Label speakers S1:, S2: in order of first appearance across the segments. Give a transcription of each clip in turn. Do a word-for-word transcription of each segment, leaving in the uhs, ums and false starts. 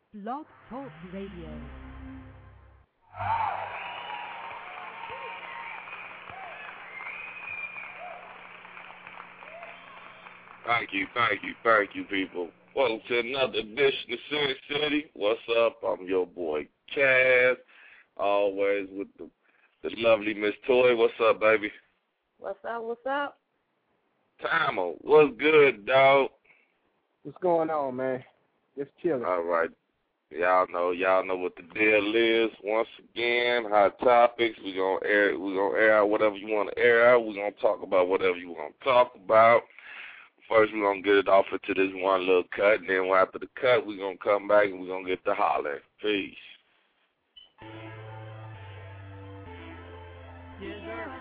S1: Blog Talk Radio.
S2: Thank you, thank you, thank you, people. Welcome to another edition of City City. What's up? I'm your boy, Kaz. Always with the, the lovely Miss Toy. What's up, baby?
S3: What's up, what's up?
S2: Tamo, what's good, dog?
S4: What's going on, man? Just chilling.
S2: All right. Y'all know, y'all know what the deal is. Once again, hot topics. We're gonna air we're gonna air out whatever you want to air out. We're gonna talk about whatever you want to talk about. First, we're going to get it off into this one little cut, and then after the cut, we're going to come back and we're going to get to holler. Peace.
S5: Yes, sir.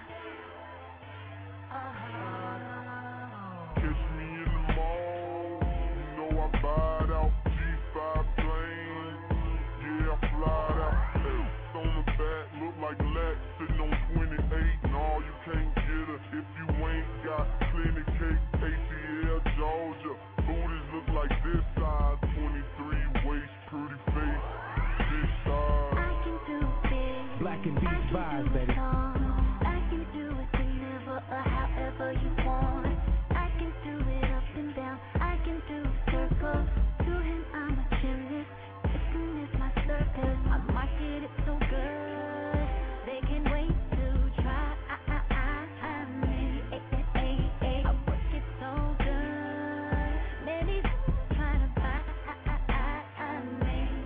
S5: Catch me in the mall, you know I buyed out G five plane. Yeah, I flied out, X on the back, look like Lex sitting on twenty-eight. No, you can't get her if you ain't got plenty cake. A T L Georgia, booties look like this size, twenty-three waist, pretty face, this size.
S6: I can do big,
S7: Black and Beat vibes, baby.
S6: I can do it whenever or however you want. I can do it up and down. I can do circles. To him, I'm a gymnast. Listen is my circus. I market it so good. They can wait to try. I, I, I, I mean, eh, eh, eh, eh. I work it so good. Many trying to buy. I, I, I, I mean,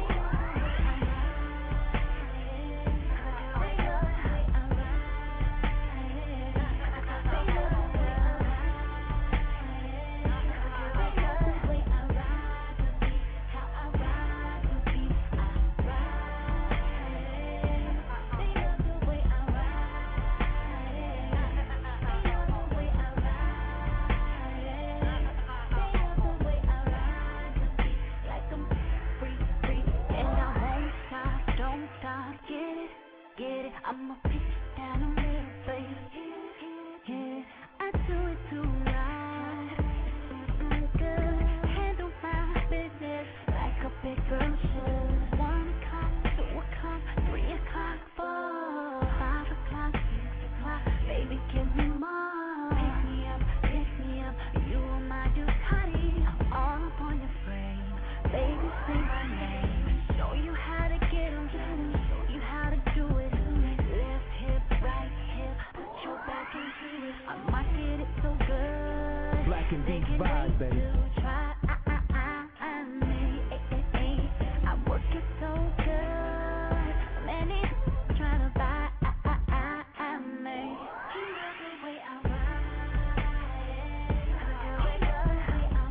S6: get it, I'ma pitch it down the middle, baby. Yeah, I do it too right. Mm-mm, good, handle my business like a big girl should. One o'clock, two o'clock, three o'clock, four, five o'clock, six o'clock. Baby, give me more. Pick me up, pick me up. You are my Ducati, I'm all up on your frame. Baby, say my name. Show you how to get 'em, show you how to do it. Left hip, right hip, put your back into it. I market it so good.
S7: Black and Beat
S6: They can
S7: vibes,
S6: wait
S7: baby.
S6: to try. I, I, I, I mean, eh, eh, eh. I work it so good. Many trying to buy. I, I, I, I mean, he loves the way I ride. The way I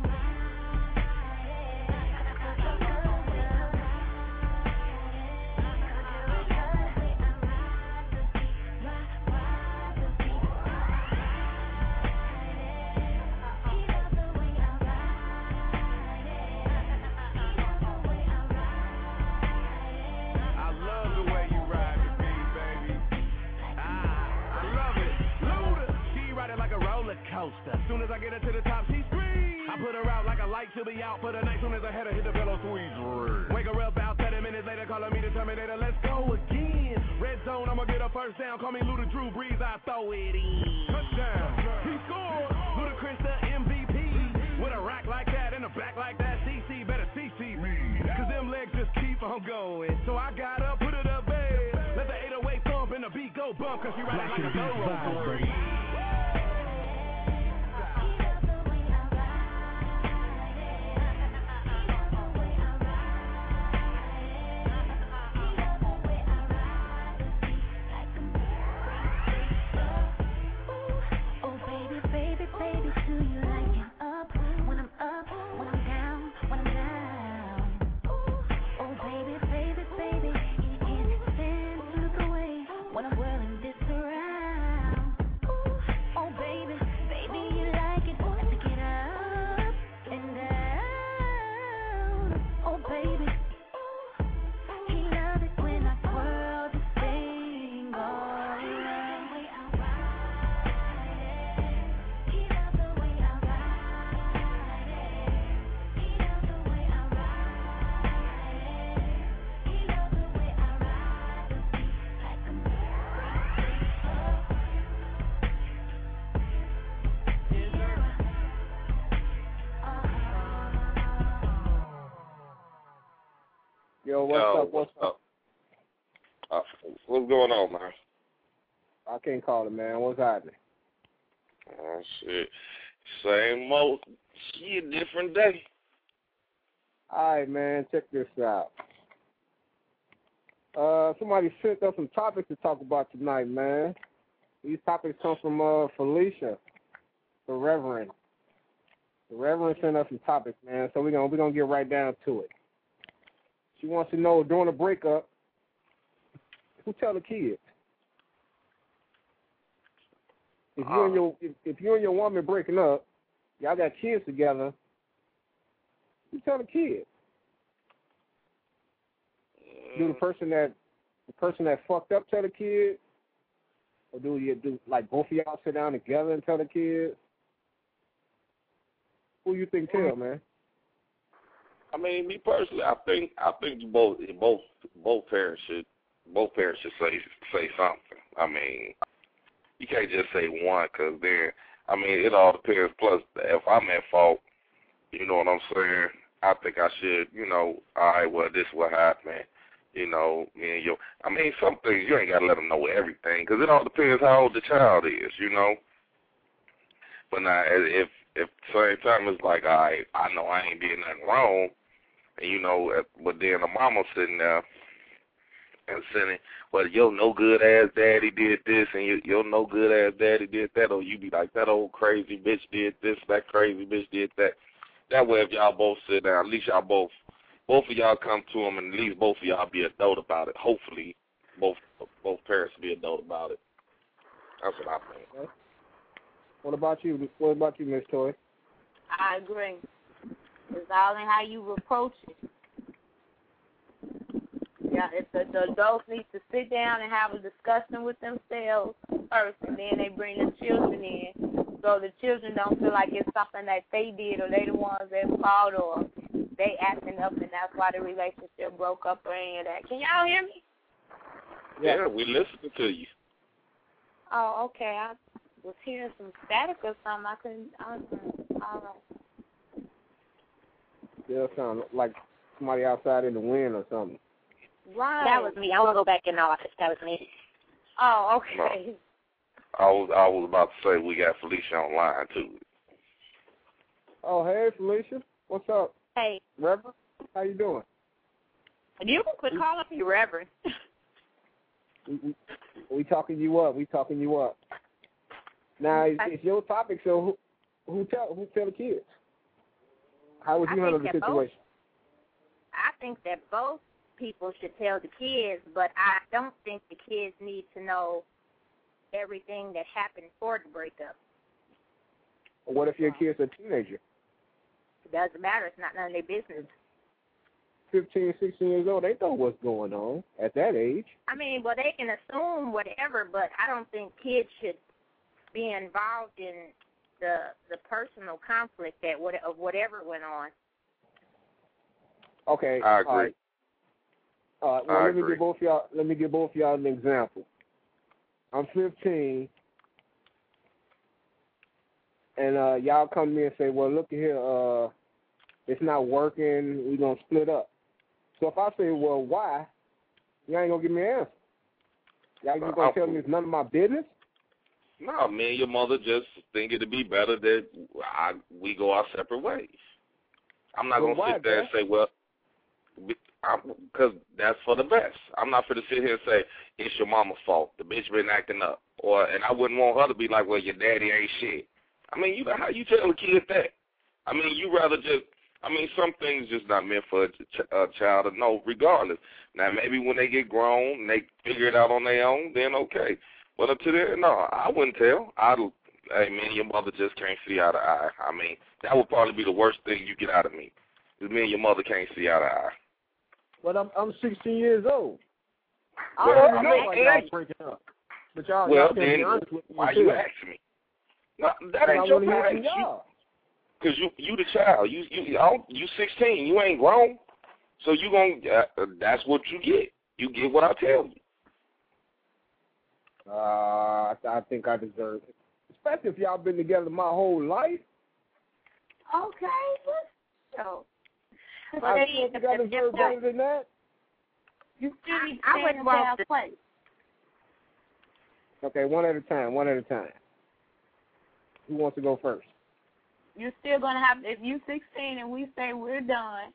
S7: I love the way you ride the beat, baby. Ah, I love it. Luda, she ride it like a roller coaster. Soon as I get her to the top, she screams. I put her out like a light, she'll be out for the night. Soon as I hit her, hit the pillow, squeeze. Wake her up about thirty minutes later, calling me the Terminator. Let's go again. Red zone, I'ma get her first down. Call me Luda Drew Brees, I throw it in. Touchdown. He scored. Ludacris the M V P. With a rack like that and a back like that, C C better C C me. Cause them legs just keep on going. So I got up, put it up, babe. Let the eight oh eight thump and the beat go bump. Cause she ride it like a thoroughbred.
S6: Oh baby, baby, baby, do you like it up when I'm up, when I'm down, when I'm down? Oh baby, baby, baby, you can't stand to look away when I'm whirling this around.
S4: Yo, what's
S2: Yo,
S4: up? What's,
S2: what's
S4: up?
S2: up? Uh, what's going on, man?
S4: I can't call it, man. What's happening?
S2: Oh, shit. Same old shit, different day.
S4: All right, man. Check this out. Uh, somebody sent us some topics to talk about tonight, man. These topics come from uh, Felicia, the Reverend. The Reverend sent us some topics, man. So we're gonna we're gonna get right down to it. She wants to know during the breakup, who tell the kids? If you and your if, if you and your woman breaking up, y'all got kids together, who tell the kids? Do the person that the person that fucked up tell the kids? Or do you do like both of y'all sit down together and tell the kids? Who you think tell, man?
S2: I mean, me personally, I think I think both both both parents should both parents should say say something. I mean, you can't just say one, because then I mean it all depends. Plus, if I'm at fault, you know what I'm saying, I think I should, you know, all right, well, this what happened. You know, me and you. I mean, some things you ain't gotta let them know everything, because it all depends how old the child is, you know. But now, if if at the same time it's like, all right, I know I ain't did nothing wrong, and you know, but then the mama sitting there and saying, well, your no good ass daddy did this, and your, your no good ass daddy did that, or you be like, that old crazy bitch did this, that crazy bitch did that. That way, if y'all both sit down, at least y'all both. Both of y'all come to them, and at least both of y'all be adult about it. Hopefully, both both parents be adult about it. That's what I think.
S4: Okay. What about you? What about you, Miss Toy?
S3: I agree. It's all in how you approach it. Yeah, if the, the adults need to sit down and have a discussion with themselves first, and then they bring the children in, so the children don't feel like it's something that they did or they the ones that fault or they acting up, and that's why the relationship broke up or any of that. Can y'all hear me?
S2: Yeah, yeah, we listening to you.
S3: Oh, okay. I was hearing some static or something. I couldn't. I don't know.
S4: Yeah, sound like somebody outside in the wind or something.
S3: Right.
S8: That was me. I want to go back in the office. That was me.
S3: Oh, okay.
S2: No. I was I was about to say we got Felicia online too.
S4: Oh, hey, Felicia. What's up?
S8: Hey.
S4: Reverend, how you doing?
S8: You can quit calling me Reverend.
S4: we, we, we talking you up. We talking you up. Now, it's, it's your topic, so who, who tell who tell the kids? How would you
S8: I
S4: handle the
S8: think that
S4: situation?
S8: Both, I think that both people should tell the kids, but I don't think the kids need to know everything that happened before the breakup.
S4: What if your kid's a teenager?
S8: It doesn't matter. It's not none of their business.
S4: fifteen, sixteen years old, they know what's going on at that age.
S8: I mean, well, they can assume whatever, but I don't think kids should be involved in the the personal conflict that what, of whatever went on.
S4: Okay.
S2: I agree.
S4: All right. Uh, well,
S2: I
S4: let
S2: agree.
S4: me give both y'all. Let me give both y'all an example. I'm fifteen, and uh, y'all come to me and say, "Well, look at here. Uh, it's not working. We're gonna split up." So if I say, "Well, why?" You ain't gonna give me an answer. Y'all just gonna
S2: Uh,
S4: tell me it's none of my business?
S2: No, me and your mother just think it'd be better that I, we go our separate ways. I'm not
S4: Well,
S2: going to
S4: why,
S2: sit there
S4: man?
S2: and say, well, because that's for the best. I'm not going to sit here and say, it's your mama's fault. The bitch been acting up. Or And I wouldn't want her to be like, well, your daddy ain't shit. I mean, you how you tell a kid that? I mean, you rather just, I mean, some things just not meant for a, ch- a child to know regardless. Now, maybe when they get grown and they figure it out on their own, then okay. But up to then, no, I wouldn't tell. I'd, hey, me and your mother just can't see eye to eye. I mean, that would probably be the worst thing you get out of me, is me and your mother can't see eye to eye.
S4: But I'm I'm sixteen years old. I
S2: Well,
S4: already
S2: I
S4: know
S2: mean,
S4: why
S2: yeah.
S4: y'all breaking up. But y'all,
S2: Well,
S4: y'all can't
S2: then
S4: be honest with me.
S2: why
S4: too.
S2: you asking me? No, that
S4: I
S2: ain't your
S4: want to hear from
S2: place.
S4: y'all.
S2: Because you, you the child. You you you you sixteen. You ain't grown. So you gonna uh, that's what you get. You get what I tell you.
S4: Uh, I, I think I deserve it. Especially if y'all been together my whole life.
S3: Okay. So,
S8: Well,
S4: I
S8: they,
S4: think
S8: if,
S4: I
S8: if,
S4: deserve
S8: if,
S4: better than that.
S3: You still need to
S8: I
S3: stay in
S8: wouldn't
S3: the
S8: want
S3: child's
S8: to-
S3: place.
S4: Okay, one at a time, one at a time. Who wants to go first?
S3: You're still going to have, if you're sixteen and we say we're done,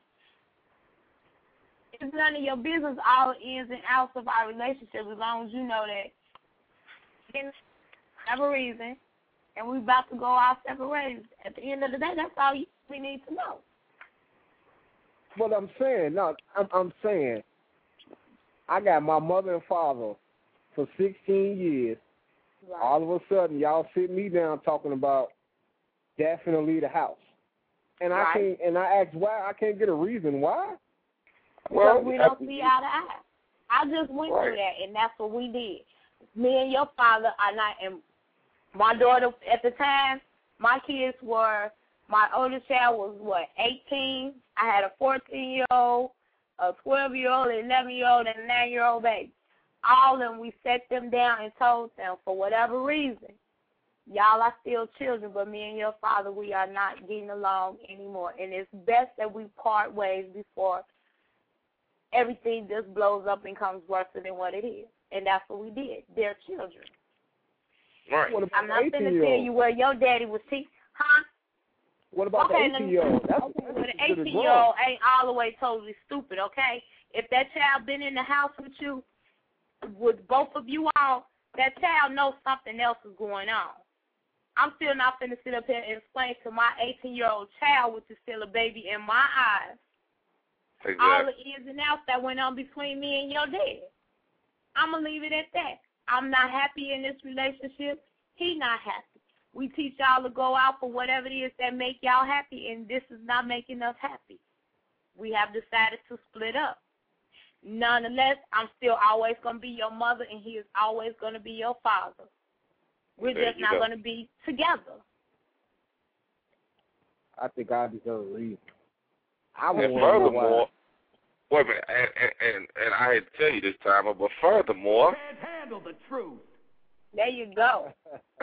S3: it's none of your business all ins and outs of our relationship as long as you know that there's never a reason and we're about to go our separate ways. At the end of the day, that's all you, we need to know.
S4: What I'm saying, no, I'm, I'm saying, I got my mother and father for sixteen years.
S3: Right.
S4: All of a sudden, y'all sit me down talking about definitely the house, and
S3: Right.
S4: I can't. And I asked why. I can't get a reason why.
S3: Because
S2: Well,
S3: we don't see eye to eye. I just went
S2: Right.
S3: through that, and that's what we did. Me and your father are not, and my daughter at the time, my kids were, my oldest child was, what, eighteen? I had a fourteen-year-old, a twelve-year-old, an eleven-year-old, and a nine-year-old baby. All of them, we sat them down and told them, for whatever reason, y'all are still children, but me and your father, we are not getting along anymore. And it's best that we part ways before everything just blows up and comes worse than what it is. And that's what we did. They're children.
S2: Right.
S4: What about
S3: I'm not
S4: the
S3: going to tell
S4: eighteen-year-old?
S3: you where your daddy was teaching, huh?
S4: What about
S3: Okay,
S4: the
S3: let me-
S4: eighteen-year-old? That's,
S3: Okay,
S4: that's
S3: well, the
S4: considered
S3: eighteen-year-old ain't all the way totally stupid, okay? If that child been in the house with you, with both of you all, that child knows something else is going on. I'm still not finna sit up here and explain to my eighteen-year-old child, which is still a baby in my eyes,
S2: Exactly.
S3: all the ins and outs that went on between me and your dad. I'm going to leave it at that. I'm not happy in this relationship. He not happy. We teach y'all to go out for whatever it is that make y'all happy, and this is not making us happy. We have decided to split up. Nonetheless, I'm still always going to be your mother, and he is always going to be your father. We're
S2: There
S3: just
S2: you
S3: not
S2: go.
S3: going to be together.
S4: I think I deserve a reason. I
S2: And
S4: want to know why.
S2: furthermore, wait a minute, and, and, and, and I had to tell you this time, but furthermore,
S7: Can't handle the truth.
S3: There you go.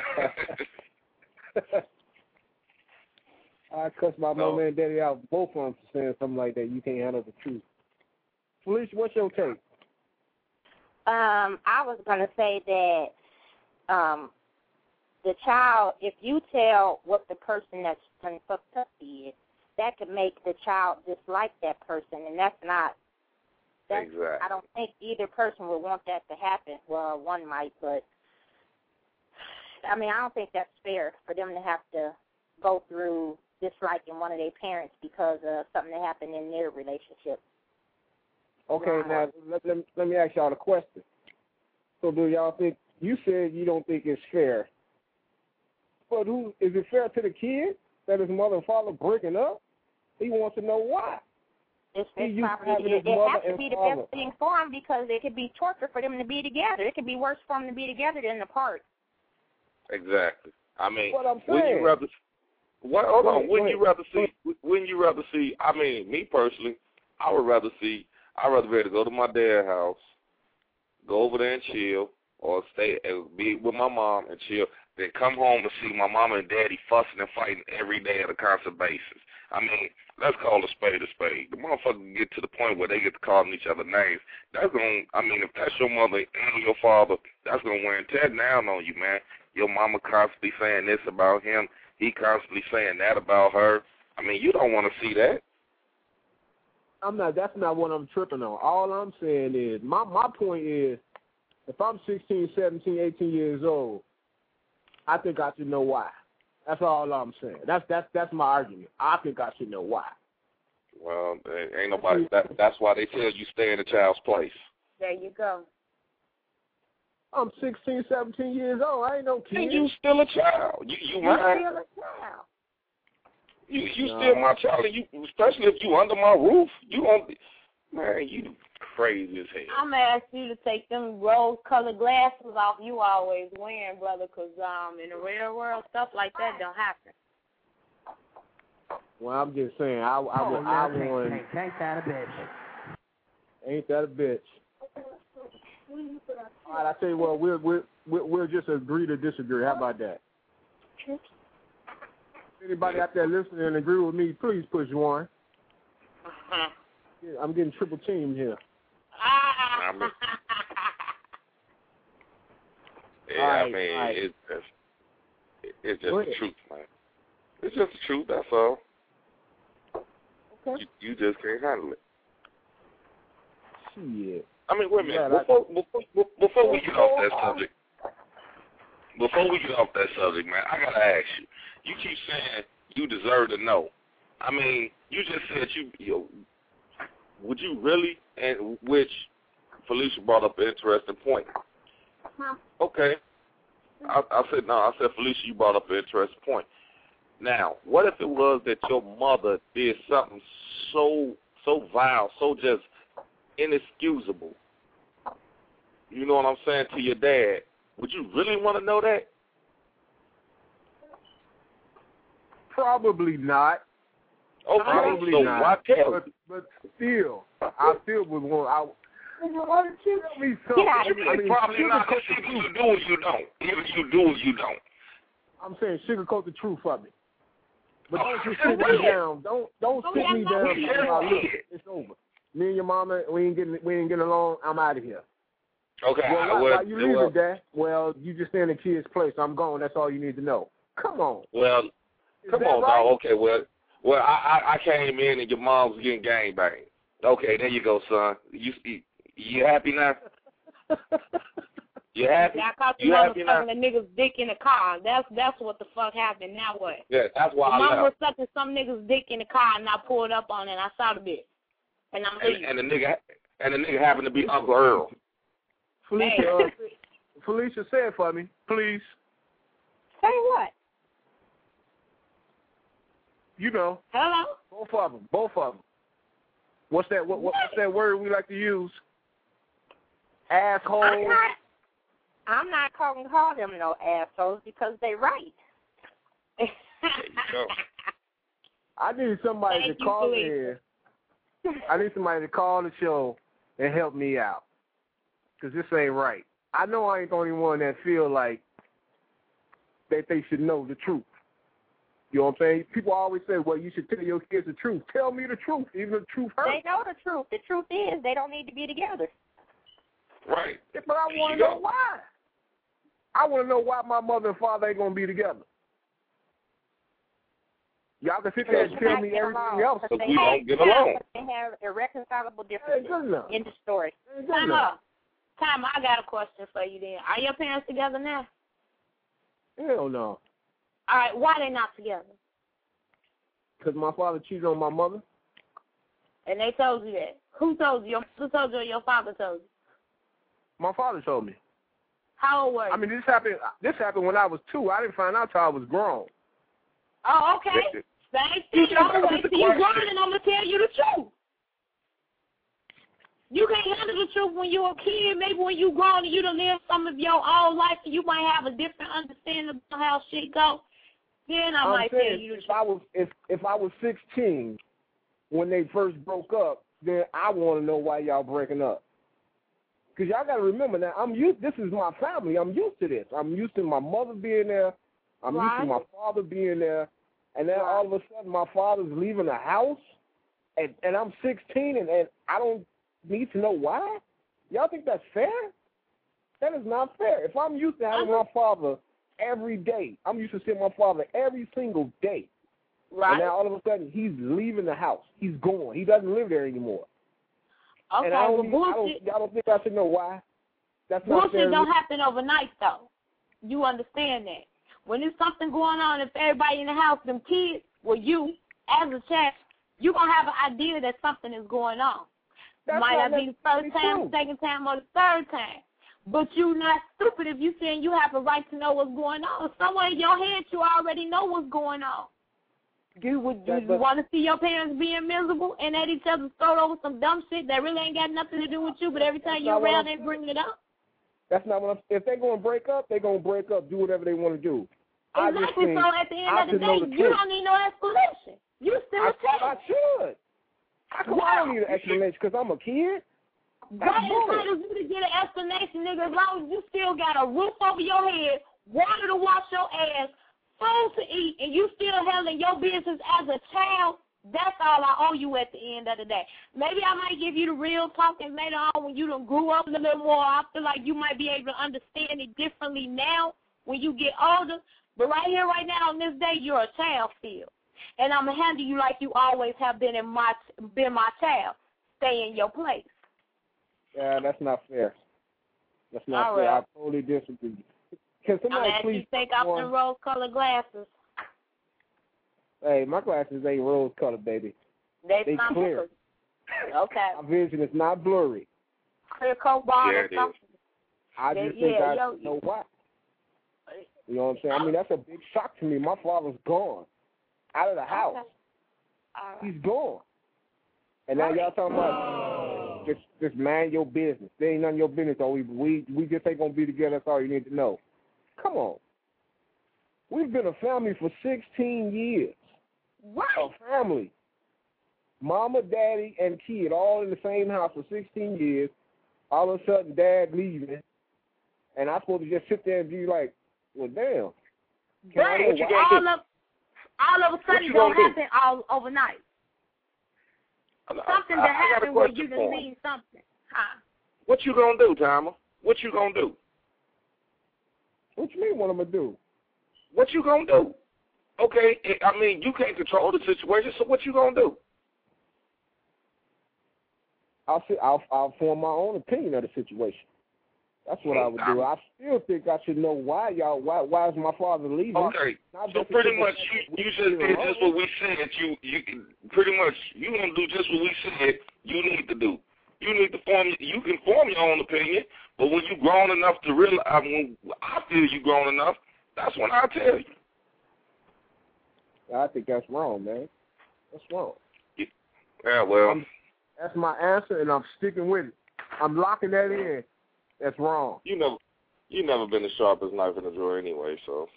S4: I cuss my
S2: No.
S4: mama and daddy out, both of them, for saying something like that. You can't handle the truth. Felicia, what's your take?
S8: Um, I was going to say that um, the child, if you tell what the person that's done fucked up is, that could make the child dislike that person, and that's not, that's,
S2: Exactly.
S8: I don't think either person would want that to happen. Well, one might, but, I mean, I don't think that's fair for them to have to go through disliking one of their parents because of something that happened in their relationship.
S4: Okay,
S8: Right.
S4: now let, let, let me ask y'all a question. So do y'all think, you said you don't think it's fair, but who is it fair to the kid that his mother and father breaking up? He wants to know why.
S8: It's,
S4: He
S8: it's
S4: used to
S8: probably,
S4: having
S8: it,
S4: his
S8: it
S4: mother
S8: has to
S4: and
S8: be the
S4: father.
S8: best thing for them because it could be torture for them to be together. It could be worse for them to be together than apart.
S2: Exactly. I mean,
S4: What I'm
S2: wouldn't
S4: saying.
S2: you rather? What? Hold
S4: Go
S2: on.
S4: ahead,
S2: Wouldn't
S4: go
S2: you rather see? Wouldn't you rather see? I mean, me personally, I would rather see. I'd rather be able to go to my dad's house, go over there and chill, or stay and be with my mom and chill, then come home to see my mama and daddy fussing and fighting every day on a constant basis. I mean, let's call a spade a spade. The motherfuckers get to the point where they get to calling each other names. That's going to, I mean, if that's your mother and your father, that's going to wear and tear down on you, man. Your mama constantly saying this about him. He constantly saying that about her. I mean, you don't want to see that.
S4: I'm not. That's not what I'm tripping on. All I'm saying is, my my point is, if I'm sixteen, seventeen, eighteen years old, I think I should know why. That's all I'm saying. That's that's that's my argument. I think I should know why.
S2: Well, ain't nobody. That, that's why they tell you stay in a child's place.
S3: There you go.
S4: I'm sixteen, seventeen years old. I ain't no kid.
S2: And you still a child. You you
S3: You're
S2: mine.
S3: still a child.
S2: You you
S4: No.
S2: still my child, and you especially if you under my roof. You don't. Man, you crazy as hell.
S3: I'm going to ask you to take them rose-colored glasses off you always wearing, brother, because um, in the real world, stuff like that don't happen.
S4: Well, I'm just saying. I I,
S9: Oh,
S4: I, I
S9: no,
S4: want.
S9: ain't, ain't that a bitch?
S4: Ain't that a bitch? All right, I tell you what. We'll we'll we'll, we'll just agree to disagree. How about that? Anybody out there listening and agree with me, please push one.
S3: Uh-huh.
S4: Yeah, I'm getting triple teamed here.
S3: Ah,
S2: I mean, yeah,
S4: All right,
S2: I mean,
S4: all right.
S2: it's just, it's just
S4: Go
S2: the
S4: ahead.
S2: truth, man. It's just the truth. That's all.
S4: Okay.
S2: You, you just can't handle it.
S4: Shit.
S2: I mean, wait a minute.
S4: Yeah,
S2: before, before, before we get off that subject, before we get off that subject, man, I gotta ask you. You keep saying you deserve to know. I mean, you just said you, you know, would you really? And which Felicia brought up an interesting point.
S3: Huh?
S2: Okay. I, I said no. I said Felicia, you brought up an interesting point. Now, what if it was that your mother did something so so vile, so just inexcusable? You know what I'm saying, to your dad? Would you really want to know that?
S4: Probably not.
S2: Okay,
S4: Probably
S2: so
S4: not.
S2: why tell?
S4: But, but still, I still would want. I, tell me something.
S8: Get out of
S2: You
S4: I mean,
S2: probably not.
S4: sugarcoat the
S2: Either you
S4: truth.
S2: do or you don't. Either you do or you don't.
S4: I'm saying sugarcoat the truth for me. But don't just
S2: Oh,
S4: sit
S2: really?
S4: me down. Don't don't
S3: Oh,
S4: sit
S3: yeah,
S4: me
S3: no,
S4: down.
S3: we
S4: and
S2: just
S4: say, "Oh, look,
S2: did.
S4: it's over. Me and your mama, we ain't getting we ain't getting along. I'm out of here."
S2: Okay,
S4: Well,
S2: I
S4: why,
S2: would.
S4: why you leaving,
S2: well,
S4: Dad? Well, you just stay in the kid's place. I'm gone. That's all you need to know. Come on.
S2: well
S4: Is
S2: come
S4: that
S2: on,
S4: right?
S2: dog. Okay, well, well, I, I I came in and your mom was getting gangbanged. Okay, there you go, son. You you happy now? You happy?
S3: I caught your
S2: You
S3: mama
S2: happy now?
S3: sucking a nigga's dick in the car. That's that's what the fuck happened. Now what?
S2: Yeah, that's why
S3: Your
S2: I
S3: mama was
S2: left.
S3: sucking some nigga's dick in the car, and I pulled up on it. and I saw the bitch, and I'm
S2: And,
S3: leaving.
S2: and the nigga and the nigga happened to be Uncle Earl.
S4: Felicia, uh, Felicia, say it for me, please.
S8: Say what?
S4: You know,
S3: Hello.
S4: both of them, both of them. What's that? What, what, what's that word we like to use? Asshole.
S8: I'm not. I'm not calling call them no assholes because they right.
S2: There you go.
S4: I need somebody
S3: Thank
S4: to
S3: you,
S4: call
S3: Felicia.
S4: in. I need somebody to call the show and help me out, because this ain't right. I know I ain't the only one that feel like that they should know the truth. You know what I'm saying? People always say, well, you should tell your kids the truth. Tell me the truth, even if the truth hurts.
S8: They know the truth. The truth is they don't need to be together.
S2: Right.
S4: Yeah, but I
S2: There
S4: want
S2: you
S4: to know
S2: go.
S4: why. I want to know why my mother and father ain't going to be together. Y'all can sit there and tell me everything else.
S2: Because we don't get along.
S8: They have irreconcilable
S4: That ain't
S8: differences
S4: good enough.
S8: in the story.
S4: That ain't good
S3: Time
S4: enough.
S3: up. Time. I got a question for you. Then, are your parents together now?
S4: Hell no.
S3: All right. Why they not together?
S4: Because my father cheated on my mother.
S3: And they told you that. Who told you? Your mother told you or your father told you?
S4: My father told me.
S3: How old were you?
S4: I mean, this happened. This happened when I was two. I didn't find out till I was grown.
S3: Oh, okay. Same thing. I'm wait till you grown and I'm gonna tell you the truth. You can't handle the truth when you're a kid. Maybe when you grown and you done lived some of your own life and you might have a different understanding of how shit go. Then I
S4: I'm
S3: might tell
S4: saying
S3: you the
S4: if
S3: truth.
S4: I was if if I was sixteen when they first broke up, then I want to know why y'all breaking up. Cause y'all got to remember now, I'm used. This is my family. I'm used to this. I'm used to my mother being there. I'm used to
S3: Right.
S4: my father being there. And then all of a sudden, my father's leaving the house, and and I'm sixteen, and, and I don't need to know why. Y'all think that's fair? That is not fair. If I'm used to having my father every day, I'm used to seeing my father every single day.
S3: Right.
S4: And now all of a sudden, he's leaving the house. He's gone. He doesn't live there anymore.
S3: Okay,
S4: and I
S3: well,
S4: don't, need- I don't,
S3: bullshit,
S4: y'all don't think I should know why? That's not fair.
S3: bullshit
S4: to
S3: don't
S4: me.
S3: happen overnight, though. You understand that. When there's something going on, if everybody in the house, them kids, well, you, as a child, you're going to have an idea that something is going on.
S4: That's
S3: Might
S4: not
S3: not be the first
S4: necessarily
S3: time,
S4: true.
S3: second time, or the third time. But you're not stupid if you saying you have a right to know what's going on. Somewhere in your head, you already know what's going on. You would do
S4: That-
S3: you
S4: but-
S3: want to see your parents being miserable and at each other's throat over some dumb shit that really ain't got nothing to do with you, but every time
S4: That's
S3: you're
S4: not what
S3: around,
S4: I'm
S3: they bring it up?
S4: That's not what I'm. If they're gonna break up, they're gonna break up. Do whatever they want to do. I just
S3: Exactly.
S4: think
S3: So at the end
S4: I
S3: of the
S4: should know
S3: day,
S4: the
S3: you
S4: truth.
S3: don't need no explanation. You still
S4: I,
S3: a child.
S4: I should. How come I don't need an explanation? Because I'm a kid. That's
S3: God
S4: bull.
S3: entitles you to get an explanation, nigga, as long as you still got a roof over your head, water to wash your ass, food to eat, and you still handling your business as a child, That's all I owe you at the end of the day. Maybe I might give you the real talking later on when you done grew up a little more. I feel like you might be able to understand it differently now when you get older. But right here, right now, on this day, you're a child still. And I'm going to handle you like you always have been in my been my child. Stay in your place.
S4: Yeah, that's not fair. That's not
S3: all
S4: fair.
S3: right.
S4: I totally disagree. Can somebody
S3: I'm
S4: please
S3: you take off
S4: one?
S3: the rose-colored glasses.
S4: Hey, my glasses ain't rose-colored, baby.
S3: They,
S4: They
S3: not
S4: clear.
S3: Okay.
S4: My vision is not blurry.
S3: Clear cobalt
S2: Yeah,
S3: or
S2: it is.
S3: something.
S4: I
S3: Yeah,
S4: just think
S3: yeah,
S4: I
S3: yo,
S4: know why. You know what I'm saying? I mean, that's a big shock to me. My father's gone. Out of the house.
S3: Okay. All right.
S4: He's gone. And now y'all talking about just just mind your business. There ain't none of your business. Or we we we just ain't gonna be together. That's all you need to know. Come on. We've been a family for sixteen years.
S3: Right.
S4: A family. Mama, daddy, and kid all in the same house for sixteen years. All of a sudden, dad leaving, and I'm supposed to just sit there and be like, well, damn. Can I know
S3: Right.
S2: you
S4: why?
S2: gonna
S3: All of, all of a sudden
S2: you
S3: don't
S2: gonna do?
S3: happen all overnight. Something
S2: I,
S3: that
S2: I got a
S3: happened where
S2: question
S3: you
S2: for
S3: done
S2: him.
S3: seen something. Huh?
S2: What you gonna do, Timer? What you gonna do?
S4: What you mean what I'm going to do?
S2: What you gonna do? Okay, I mean, you can't control the situation, so what you gonna do?
S4: I'll, see, I'll, I'll form my own opinion of the situation. That's what I would do. I still think I should know why y'all. Why? Why is my father leaving?
S2: Okay,
S4: Not
S2: so
S4: just
S2: pretty
S4: because
S2: much you,
S4: we
S2: you
S4: still
S2: just did
S4: wrong.
S2: just what we said. You you can- pretty much you gonna do just what we said you need to do. You need to form. You can form your own opinion, but when you grown enough to realize, I mean, I feel you grown enough. That's when I tell you.
S4: I think that's wrong, man. That's wrong.
S2: Yeah, well,
S4: I'm, that's my answer, and I'm sticking with it. I'm locking that in. That's wrong.
S2: you never you never been the sharpest knife in the drawer anyway, so.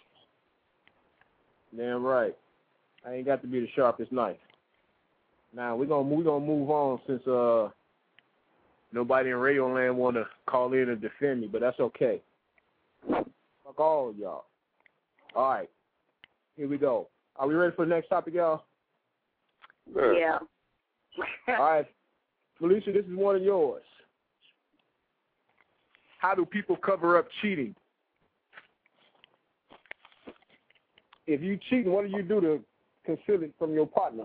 S4: Damn right. I ain't got to be the sharpest knife. Now we're gonna we gonna move on since uh nobody in radio land want to call in and defend me, but that's okay. Fuck all of y'all. All right, here we go. Are we ready for the next topic, y'all?
S2: Good.
S3: Yeah.
S4: All right, Felicia, this is one of yours. How do people cover up cheating? If you cheat, what do you do to conceal it from your partner?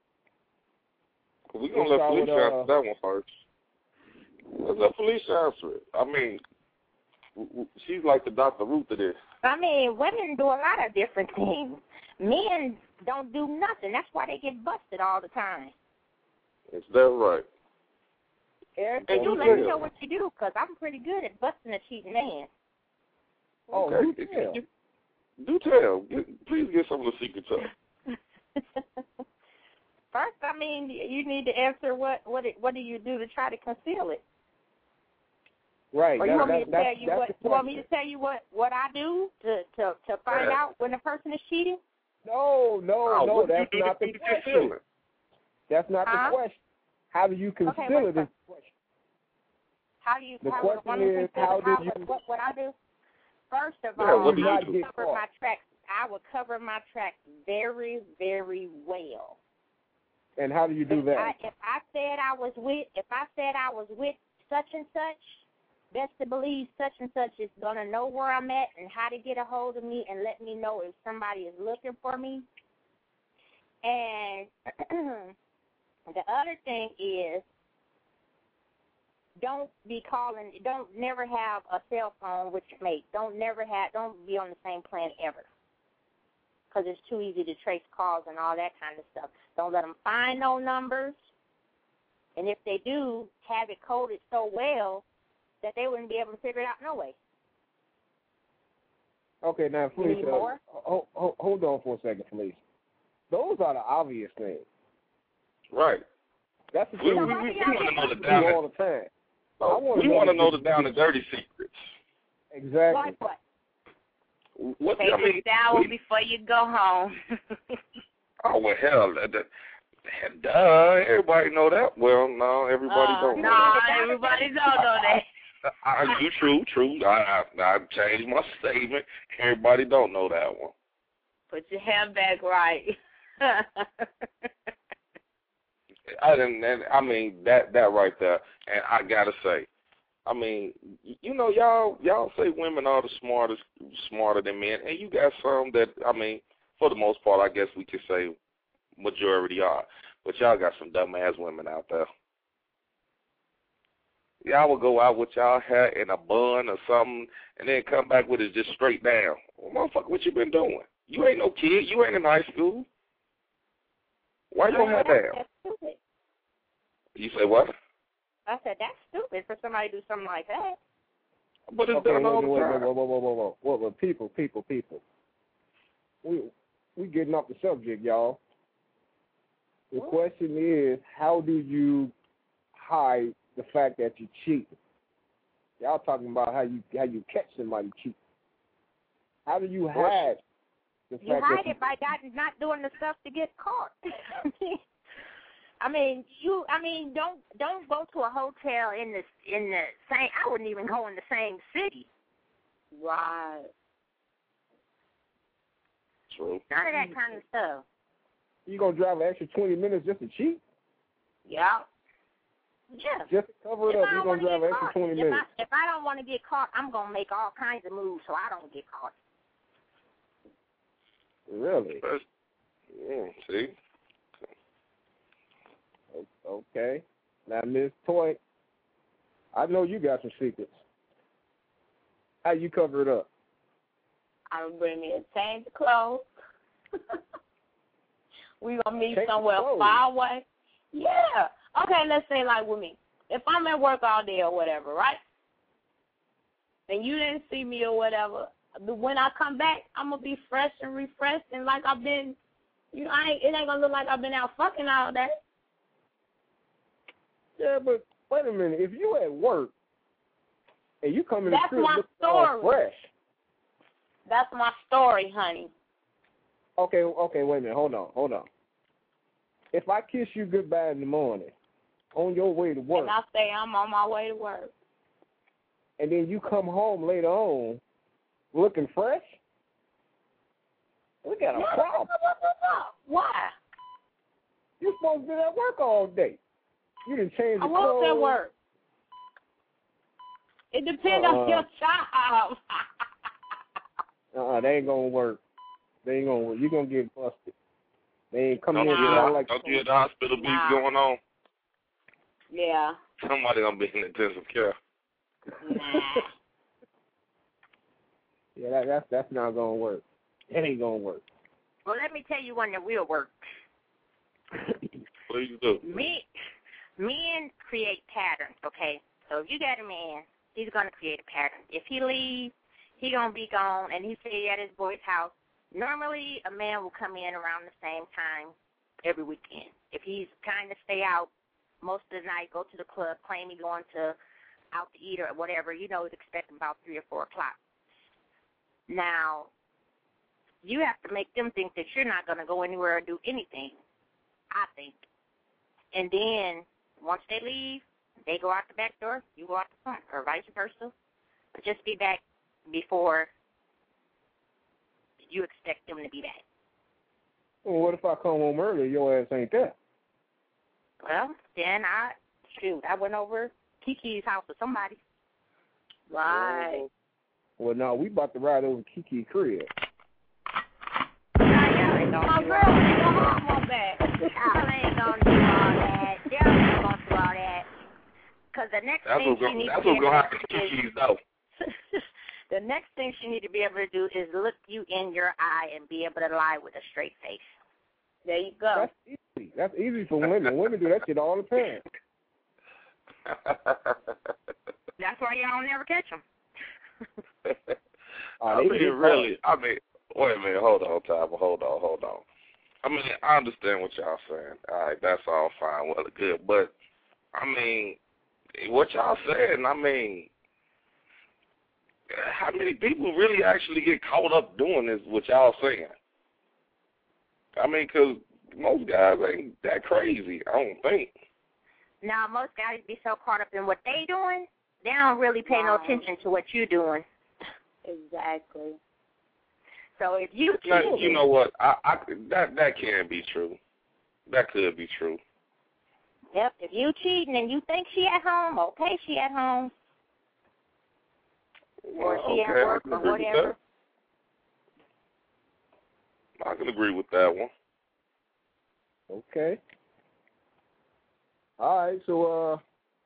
S2: We're going
S4: Let's
S2: to let
S4: start with,
S2: Felicia
S4: uh,
S2: answer that one first. Let's let Felicia answer it. I mean, w- w- she's like the Doctor Ruth of this.
S8: I mean, women do a lot of different things. Men don't do nothing. That's why they get busted all the time.
S2: Is that right?
S8: Eric,
S2: And
S8: you
S2: you
S8: let me
S2: tell.
S8: know what you do, because I'm pretty good at busting a cheating man.
S4: Oh,
S2: Okay.
S4: do tell.
S2: Do tell. Get, please get some of the secrets up.
S8: First, I mean, you need to answer what what it, what do you do to try to conceal it?
S4: Right.
S8: Or you
S4: that-
S8: want me
S4: that-
S8: to
S4: that's-
S8: tell you
S4: that's
S8: what?
S4: the
S8: You want me
S4: question.
S8: to tell you what what I do to to to find
S2: Yeah.
S8: out when a person is cheating?
S4: No, no,
S2: Oh,
S4: no,
S2: what do you
S4: that's
S2: do to
S4: not the
S2: keep it
S4: question.
S2: concealed?
S4: That's not
S8: Huh?
S4: the question. How do you conceal
S8: Okay, what's
S4: it is the question.
S8: How do you?
S4: The
S8: how,
S4: question
S8: want me to
S4: is,
S8: consider
S4: how do
S8: how,
S4: you-
S8: what what I do? First of
S2: Yeah,
S8: all,
S2: what do you
S8: I
S2: do?
S8: would
S4: Get
S8: cover
S4: caught.
S8: my tracks. I would cover my tracks very, very well.
S4: And how do you do
S8: if
S4: that?
S8: I, if I said I was with, if I said I was with such and such, best to believe such and such is gonna know where I'm at and how to get a hold of me and let me know if somebody is looking for me. And the other thing is, don't be calling. Don't never have a cell phone with your mate. Don't never have. Don't be on the same plan ever, because it's too easy to trace calls and all that kind of stuff. Don't let them find no numbers, and if they do, have it coded so well that they wouldn't be able to figure it out no way.
S4: Okay, now,
S8: You need
S4: Felicia,
S8: more?
S4: hold, hold, hold on for a second, Felicia. Those are the obvious things.
S2: Right.
S4: That's the
S2: We,
S4: thing
S2: we,
S4: we
S2: we,
S8: we-
S2: want to know the
S4: do
S2: down
S4: all
S2: and,
S4: the time. I wanna
S2: we
S4: know
S2: want to
S4: the-
S2: know the down and dirty secrets.
S4: Exactly.
S8: Like what?
S2: What
S3: Take
S2: I mean,
S3: a shower
S2: we-
S3: before you go home.
S2: oh well, hell, that, that, duh, everybody know that. Well, no, everybody
S3: Uh,
S2: don't.
S3: no,
S2: know
S3: everybody don't know that.
S2: that. I, you true, true. I, I I changed my statement. Everybody don't know that one.
S3: Put your hair back right.
S2: I didn't. And I mean that that right there. And I gotta say, I mean, you know, y'all y'all say women are the smartest, smarter than men, and you got some that, I mean, for the most part, I guess we could say majority are. But y'all got some dumbass women out there. Y'all will go out with y'all hair in a bun or something, and then come back with it just straight down. Well, motherfucker, what you been doing? You ain't no kid. You ain't in high school. Why you don't have hair down?
S8: That's stupid.
S2: You say what?
S8: I said that's stupid for somebody to do something like that.
S2: But it's
S4: Okay,
S2: done all
S4: wait,
S2: the
S4: wait,
S2: time.
S4: wait, whoa, whoa, whoa, whoa, whoa, whoa, whoa, people, people, people. We we getting off the subject, y'all. The question is, how do you hide the fact that you cheat? Y'all talking about how you how you catch somebody cheating. How do you hide the fact
S8: You hide
S4: that
S8: it by not not doing the stuff to get caught. I mean, you. I mean, don't don't go to a hotel in the in the same. I wouldn't even go in the same city.
S3: Right.
S2: True.
S8: None of that kind of stuff.
S4: you gonna drive an extra twenty minutes just to cheat?
S3: Yeah.
S8: Yeah.
S4: Just to cover it
S8: If
S4: up,
S8: I
S4: you're
S8: don't
S4: gonna drive
S8: wanna
S4: an
S8: get
S4: extra
S8: caught,
S4: twenty
S8: if
S4: minutes.
S8: I, if I don't want to get caught, I'm gonna make all kinds of moves so I don't get caught.
S4: Really?
S2: That's, yeah, see?
S4: O- Okay. Now, Miss Toy, I know you got some secrets. How you cover it up?
S3: I'm gonna bring me a change of clothes. We gonna meet
S4: Change
S3: somewhere
S4: clothes?
S3: far away. Yeah. Okay, let's say like with me. If I'm at work all day or whatever, right? And you didn't see me or whatever, when I come back, I'm gonna be fresh and refreshed and like I've been, you know, I ain't, it ain't gonna look like I've been out fucking all day.
S4: Yeah, but wait a minute. If you at work and you come in the
S3: That's
S4: crib
S3: my
S4: looking all
S3: story.
S4: fresh.
S3: That's my story, honey.
S4: Okay, okay, wait a minute. Hold on, hold on. If I kiss you goodbye in the morning on your way to work,
S3: And I say I'm on my way to work.
S4: and then you come home later on looking fresh, we got a
S3: Yeah,
S4: problem.
S3: Why?
S4: You're supposed to be at work all day. You didn't change
S3: I
S4: the
S3: was
S4: clothes.
S3: at work. It depends
S4: Uh-uh.
S3: on your job.
S4: Uh-uh, they ain't gonna work. They ain't gonna work. You're gonna get busted. They ain't coming
S2: Don't
S4: in
S2: you hear
S4: smelling
S2: the,
S4: like
S2: don't you hear the hospital beef
S3: Nah.
S2: going on?
S3: Yeah.
S2: Somebody gonna be in intensive care.
S3: Nah.
S4: Yeah, that, that's that's not gonna work. It ain't gonna work.
S8: Well, let me tell you one that will work.
S2: Please do.
S8: Me, men create patterns, okay? So if you got a man, he's going to create a pattern. If he leaves, he going to be gone, and he stay at his boy's house. Normally, a man will come in around the same time every weekend. If he's kind of stay out most of the night, go to the club, claim he going to out to eat or whatever, you know, he's expecting about three or four o'clock. Now, you have to make them think that you're not going to go anywhere or do anything, I think. And then once they leave, they go out the back door, you go out the front, or vice versa. But just be back before you expect them to be back.
S4: Well, what if I come home early? Your ass ain't there.
S8: Well, then I, shoot, I went over Kiki's house with somebody.
S3: Right.
S4: Well, no, we about to ride over Kiki crib.
S8: Y'all ain't gonna
S3: My
S8: do
S3: girl,
S8: all
S3: ain't
S8: that.
S3: gonna have my back.
S8: Y'all ain't gonna do all that. Y'all ain't gonna do all that. Because the next
S2: That's
S8: thing
S2: what's
S8: she
S2: gonna,
S8: needs
S2: that's
S8: to
S2: what's
S8: be
S2: gonna
S8: able
S2: happen
S8: to
S2: to
S8: do is,
S2: Kiki's though.
S8: the next thing she need to be able to do is look you in your eye and be able to lie with a straight face.
S3: There you go.
S4: That's easy. That's easy for women. Women do that shit all the time.
S8: That's why y'all don't never catch them.
S4: Oh,
S2: I
S4: they
S2: mean,
S4: get
S2: really, I mean, wait a minute, hold on, Tyler, hold on, hold on. I mean, I understand what y'all saying. All right, that's all fine, well and good. But, I mean, what y'all saying, I mean, how many people really actually get caught up doing this, what y'all saying? I mean, because most guys ain't that crazy, I don't think.
S8: Now, most guys be so caught up in what they doing, they don't really pay no
S3: Wow.
S8: attention to what you doing.
S3: Exactly.
S8: So if you
S2: Now,
S8: cheat,
S2: you know what? I, I that that can be true. That could be true.
S8: Yep, if you cheating and you think she at home, okay, she at home. Or
S2: Well,
S8: she
S2: okay,
S8: at work
S2: I can
S8: or
S2: agree with
S8: whatever.
S2: that. I can agree with that one.
S4: Okay. All right, so uh,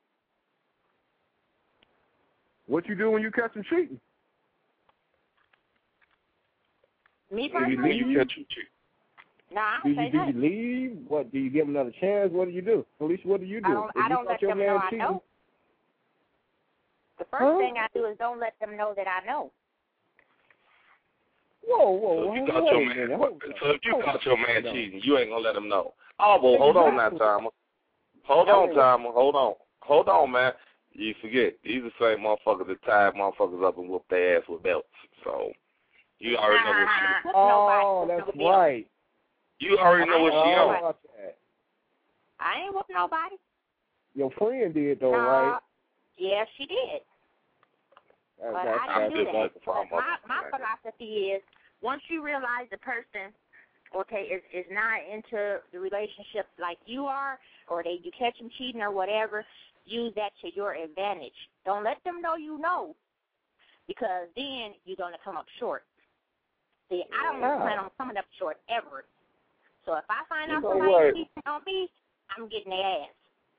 S4: what you do when you catch them cheating?
S8: Me
S2: Do you, do
S8: personally?
S2: you catch you cheating?
S8: No, I
S4: Do
S8: don't
S4: you
S8: say
S4: do
S8: that.
S4: you leave? What do you give them another chance? What do you do? Felicia, what do you do?
S8: I don't,
S4: If
S8: I
S4: you
S8: don't
S4: caught
S8: let
S4: your
S8: them
S4: man
S8: know I
S4: cheating-
S8: know. The first
S4: Huh?
S8: thing I do is don't let them know that I know.
S4: Whoa, whoa,
S2: So if you
S4: wait
S2: caught
S4: a
S2: your
S4: minute.
S2: man,
S4: Hold
S2: so if you
S4: hold
S2: caught your man
S4: hold on.
S2: cheating, you ain't gonna let him know. Oh, well, hold on now, Timer. Hold on,
S4: Hey.
S2: Timer. Hold on. Hold on, man. You forget, these the same motherfuckers that tied motherfuckers up and whooped their ass with belts. So you already know what she.
S4: Oh, that's right.
S2: You already know what she
S4: Oh,
S2: on.
S4: about that.
S8: I ain't whooping nobody.
S4: Your friend did though,
S8: No.
S4: right?
S8: Yeah, she did.
S4: That,
S8: But
S4: that's,
S8: I
S4: that's,
S8: didn't do
S2: that's
S8: that.
S2: the problem.
S8: But my, my philosophy is, once you realize the person, okay, is is not into the relationship like you are, or they you catch them cheating or whatever, use that to your advantage. Don't let them know you know, because then you're going to come up short. See, I don't
S4: Yeah.
S8: plan on coming up short ever. So if I find
S2: You
S8: out
S2: know
S8: somebody
S2: what?
S8: cheating on me, I'm getting their ass.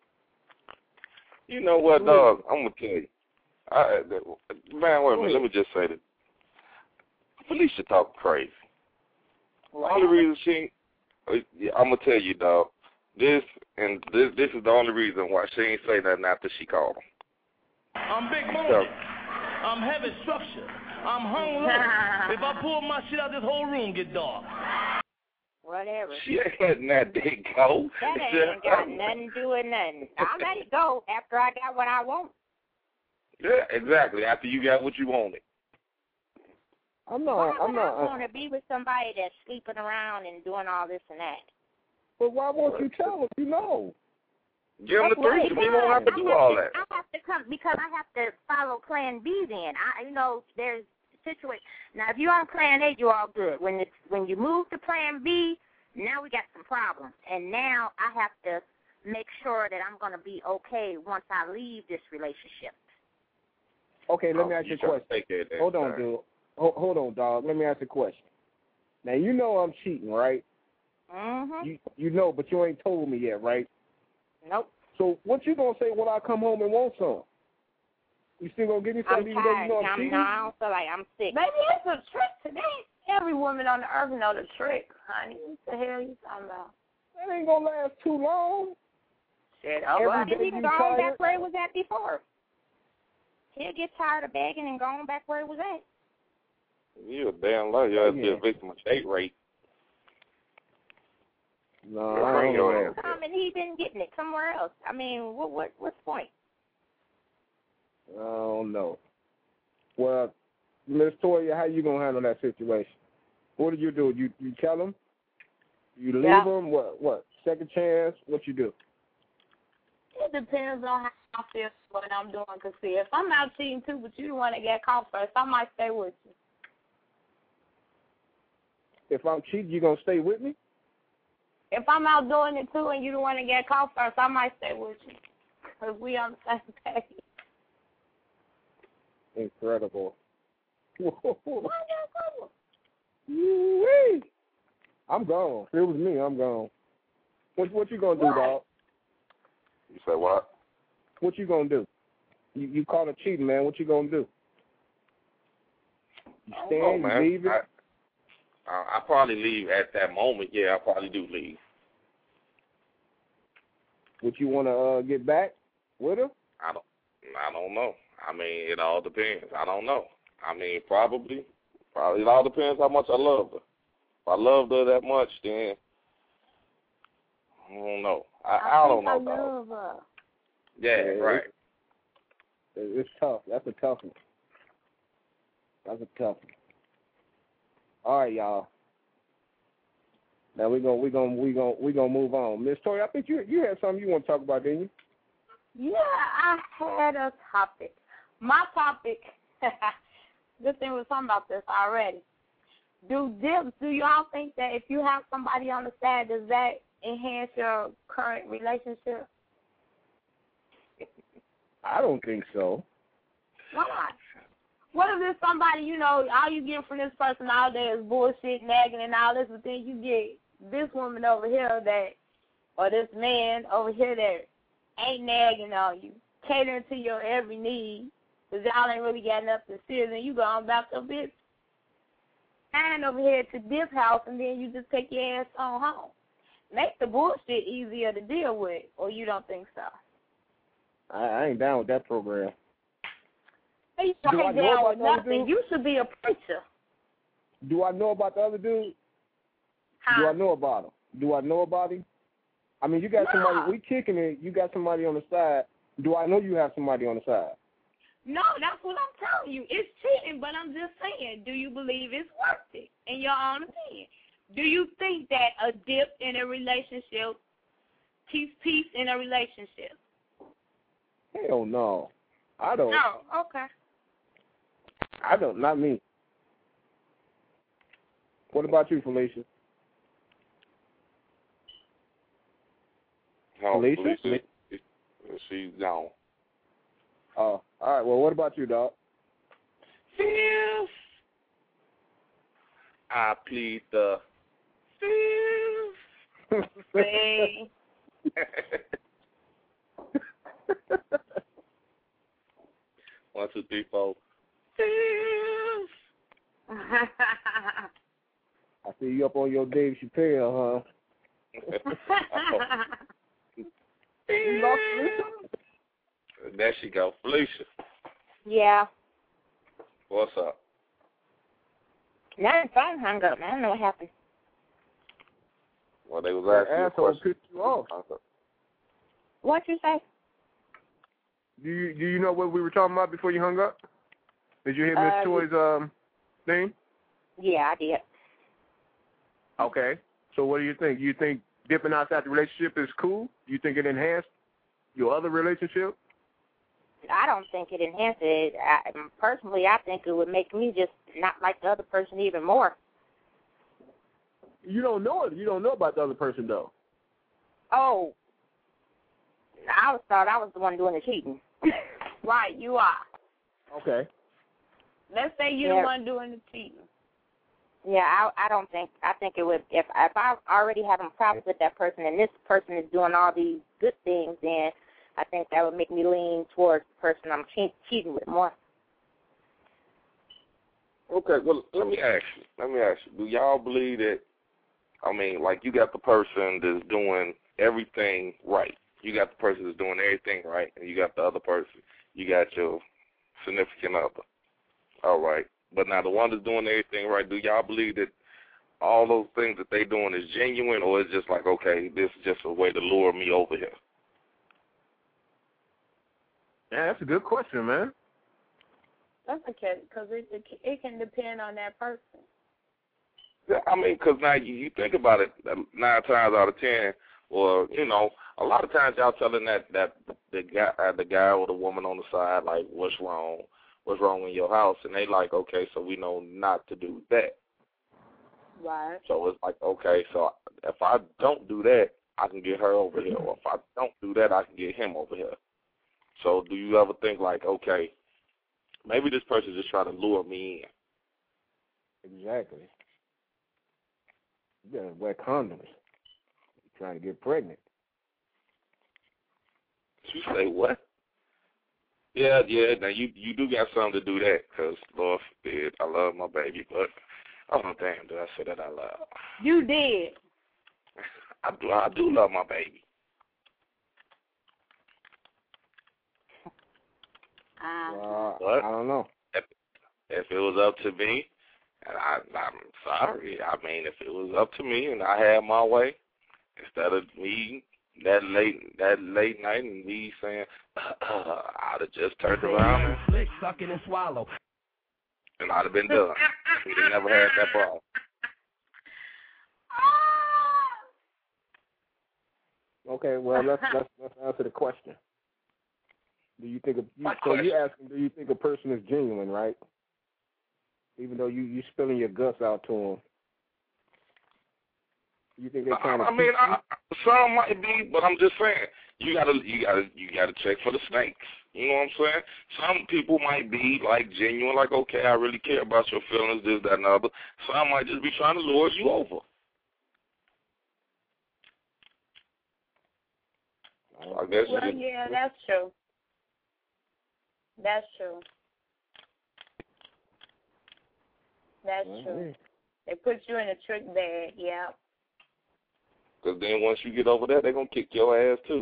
S2: You know what, dog? I'm gonna tell you. I, man, wait a minute. Let me just say this. Felicia talk crazy. The only reason she, I'm gonna tell you, dog. This and this, this is the only reason why she ain't say nothing after she called him.
S7: I'm big money. I'm heavy structure. I'm hung low. If I pull my shit out, this whole room get dark.
S8: Whatever.
S2: She ain't letting that thing go.
S8: That ain't got nothing to do with nothing. I'll let it go after I got what I want.
S2: Yeah, exactly. After you got what you wanted.
S4: I'm
S8: Why
S4: not. I'm
S8: would I
S4: not.
S8: want to be with somebody that's sleeping around and doing all this and that?
S4: But why won't you tell them? You know.
S2: Give him the
S4: That's
S2: threesome.
S4: right.
S2: You don't have to
S8: I
S2: do
S8: have
S2: all
S8: to,
S2: that.
S8: I have to come because I have to follow Plan B. Then I, you know, there's situation. Now, if you're on Plan A, you're all good. When it's when you move to Plan B, now we got some problems, and now I have to make sure that I'm going to be okay once I leave this relationship.
S4: Okay, let me
S2: Oh,
S4: ask you a
S2: trying to
S4: question.
S2: take care of that
S4: Hold on,
S2: time.
S4: dude. Hold, hold on, dog. Let me ask you a question. Now you know I'm cheating, right?
S8: Mhm.
S4: You you know, but you ain't told me yet, right?
S8: Nope.
S4: So what you gonna say when I come home and want some? You still gonna give me
S8: I'm
S4: something even though you
S8: tired.
S4: know I'm
S8: I'm,
S4: cheating?
S8: no, I don't feel like I'm sick.
S3: Baby, it's a trick today. Every woman on the earth know the trick, honey. What the hell you talking about?
S4: That ain't gonna last too long.
S8: Shit,
S4: Every
S8: oh, well,
S4: day
S8: he can
S4: you
S8: go on
S4: tired?
S8: back where it was at before. He'll get tired of begging and go on back where it was at.
S2: You a damn liar. You have to be
S4: Yeah.
S2: a victim of date rape.
S4: No,
S2: Yeah,
S4: I
S2: bring
S4: don't
S2: your
S4: know.
S2: ass here.
S8: Um, and he been getting it somewhere else. I mean, what what what's the point?
S4: I don't know. Well, Miss Toya, how you gonna handle that situation? What do you do? You you tell them? You leave
S3: Yeah.
S4: them? What what? Second chance? What you do?
S3: It depends on how I feel what I'm doing. Cause see, if I'm out cheating too, but you the one that get caught first, I might stay with you.
S4: If I'm cheating, you gonna stay with me?
S3: If I'm out doing it too, and you the one that get caught first, I might stay with you. Cause we on the same page.
S4: Incredible.
S3: Why you
S4: Woo-wee. I'm gone. If it was me, I'm gone. What what you gonna do,
S3: What?
S4: dog?
S2: You say what?
S4: What you gonna do? You you caught a cheating, man. What you gonna do? You
S2: I don't
S4: stand,
S2: know,
S4: you
S2: man.
S4: leave it?
S2: I, I, I probably leave at that moment. Yeah, I probably do leave.
S4: Would you wanna uh, get back with her?
S2: I don't. I don't know. I mean, it all depends. I don't know. I mean, probably. Probably it all depends how much I love her. If I loved her that much, then I don't know. I, I,
S3: I
S2: don't
S3: think
S2: know,
S3: I
S2: dog.
S3: love her.
S2: Yeah,
S4: Yeah,
S2: right.
S4: It- It's tough. That's a tough one. That's a tough one. All right, y'all. Now we're gonna we gonna we gonna we gonna move on. Miss Toya, I think you you had something you want to talk about, didn't you?
S3: Yeah, I had a topic. My topic, good thing we were talking about this already. Do dips, do y'all think that if you have somebody on the side, does that enhance your current relationship?
S4: I don't think so.
S3: Why not? What if there's somebody, you know, all you get from this person all day is bullshit, nagging, and all this, but then you get this woman over here that, or this man over here that ain't nagging on you, catering to your every need, because y'all ain't really got nothing serious, and you go on about your business. And over here to this house, and then you just take your ass on home. Make the bullshit easier to deal with, or you don't think so?
S4: I, I ain't down with that program.
S3: You
S4: Do I
S3: ain't
S4: know
S3: down
S4: about
S3: with
S4: the other
S3: nothing.
S4: dude?
S3: You should be a preacher.
S4: Do I know about the other dude?
S3: Huh?
S4: Do I know about him? Do I know about him? I mean, you got
S3: No.
S4: somebody, we kicking it, you got somebody on the side. Do I know you have somebody on the side?
S3: No, that's what I'm telling you. It's cheating, but I'm just saying, do you believe it's worth it in your own opinion? Do you think that a dip in a relationship keeps peace in a relationship?
S4: Hell no. I don't.
S3: No, okay.
S4: I don't, not me. What about you, Felicia?
S2: No,
S4: Felicia?
S2: Felicia, she's gone.
S4: Oh, all right. Well, what about you, dog?
S2: Fifth. I plead the fifth.
S3: Say.
S2: One, two, three, four. Fifth.
S4: I see you up on your Dave Chappelle, huh? You lost Felicia?
S2: There she go. Felicia,
S8: Yeah.
S2: what's up?
S8: Nothing phone hung up. I don't know what happened.
S2: Well, they was
S4: That
S2: asking you a
S4: asshole
S2: question.
S4: pissed you off.
S8: What you say?
S4: Do you do you know what we were talking about before you hung up? Did you hear Miss
S8: Uh,
S4: Toy's um thing?
S8: Yeah, I did.
S4: Okay. So what do you think? You think dipping outside the relationship is cool? You think it enhanced your other relationship?
S8: I don't think it enhances it. I, personally, I think it would make me just not like the other person even more.
S4: You don't know it. You don't know about the other person though.
S8: Oh, I was thought I was the one doing the cheating.
S3: Right, you are.
S4: Okay.
S3: Let's say you're
S8: Yeah.
S3: the one doing the cheating.
S8: Yeah, I I don't think I think it would if if I already having problems with that person and this person is doing all these good things, then I think that would make me lean towards the person I'm che- cheating with more.
S2: Okay, well, let me ask you. Let me ask you. Do y'all believe that, I mean, like you got the person that's doing everything right. You got the person that's doing everything right, and you got the other person. You got your significant other. All right. But now the one that's doing everything right, do y'all believe that all those things that they doing is genuine, or is just like, okay, this is just a way to lure me over here?
S4: Yeah, that's a good question, man.
S3: That's okay, because it, it it can depend on that person.
S2: Yeah, I mean, because now you, you think about it, nine times out of ten, or you know, a lot of times y'all telling that that the guy, uh, the guy or the woman on the side, like, what's wrong, what's wrong in your house, and they like, okay, so we know not to do that.
S3: Right.
S2: So it's like, okay, so if I don't do that, I can get her over here, or if I don't do that, I can get him over here. So do you ever think like, okay, maybe this person's just trying to lure me in?
S4: Exactly. You gotta wear condoms. You're trying to get pregnant.
S2: You say what? Yeah, yeah. Now you you do got something to do that, because Lord forbid, I love my baby, but oh damn, did I say that out loud?
S3: You did.
S2: I do I do love my baby.
S3: Um,
S4: Uh,
S2: What?
S4: I don't know.
S2: If, if it was up to me, and I, I'm sorry, I mean, if it was up to me and I had my way, instead of me that late that late night and me saying, uh, I'd have just turned around and,
S7: Flick, suck it and swallow.
S2: and I'd have been done. We'd have never had that problem.
S4: Okay, well let's let's let's answer the question. Do you think a, you,
S2: My
S4: so
S2: question.
S4: you're asking? Do you think a person is genuine, right? Even though you you spilling your guts out to them, you think they're
S2: I,
S4: trying to?
S2: I mean,
S4: teach
S2: I,
S4: you?
S2: Some might be, but I'm just saying you gotta you gotta you gotta check for the snakes. You know what I'm saying? Some people might be like genuine, like okay, I really care about your feelings, this, that, and the other. Some might just be trying to lure you over. I guess.
S3: Well, yeah, that's true. That's true. That's true. They put you in a trick bag, yeah.
S2: Because then once you get over there, they're going to kick your ass, too.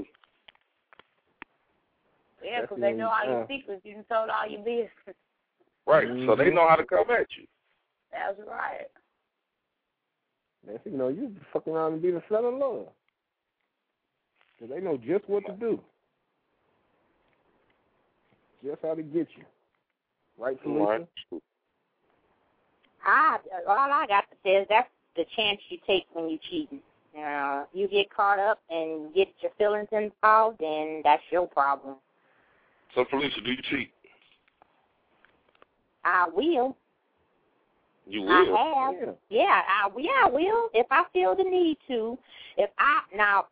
S3: Yeah, because they know all your secrets. You done told all your business.
S2: Right, mm-hmm. So they know how to come at you.
S3: That's right.
S4: Next thing you know, you fuck around and be the fell in love. Because they know just what to do. Just how to get you. Right, Felicia?
S2: Right.
S8: I, all I got to say is that's the chance you take when you're cheating. Uh, you get caught up and get your feelings involved, and that's your problem.
S2: So, Felicia, do you cheat?
S8: I will.
S2: You will?
S8: I have. Yeah, yeah I, yeah, I will if I feel the need to. If I, now,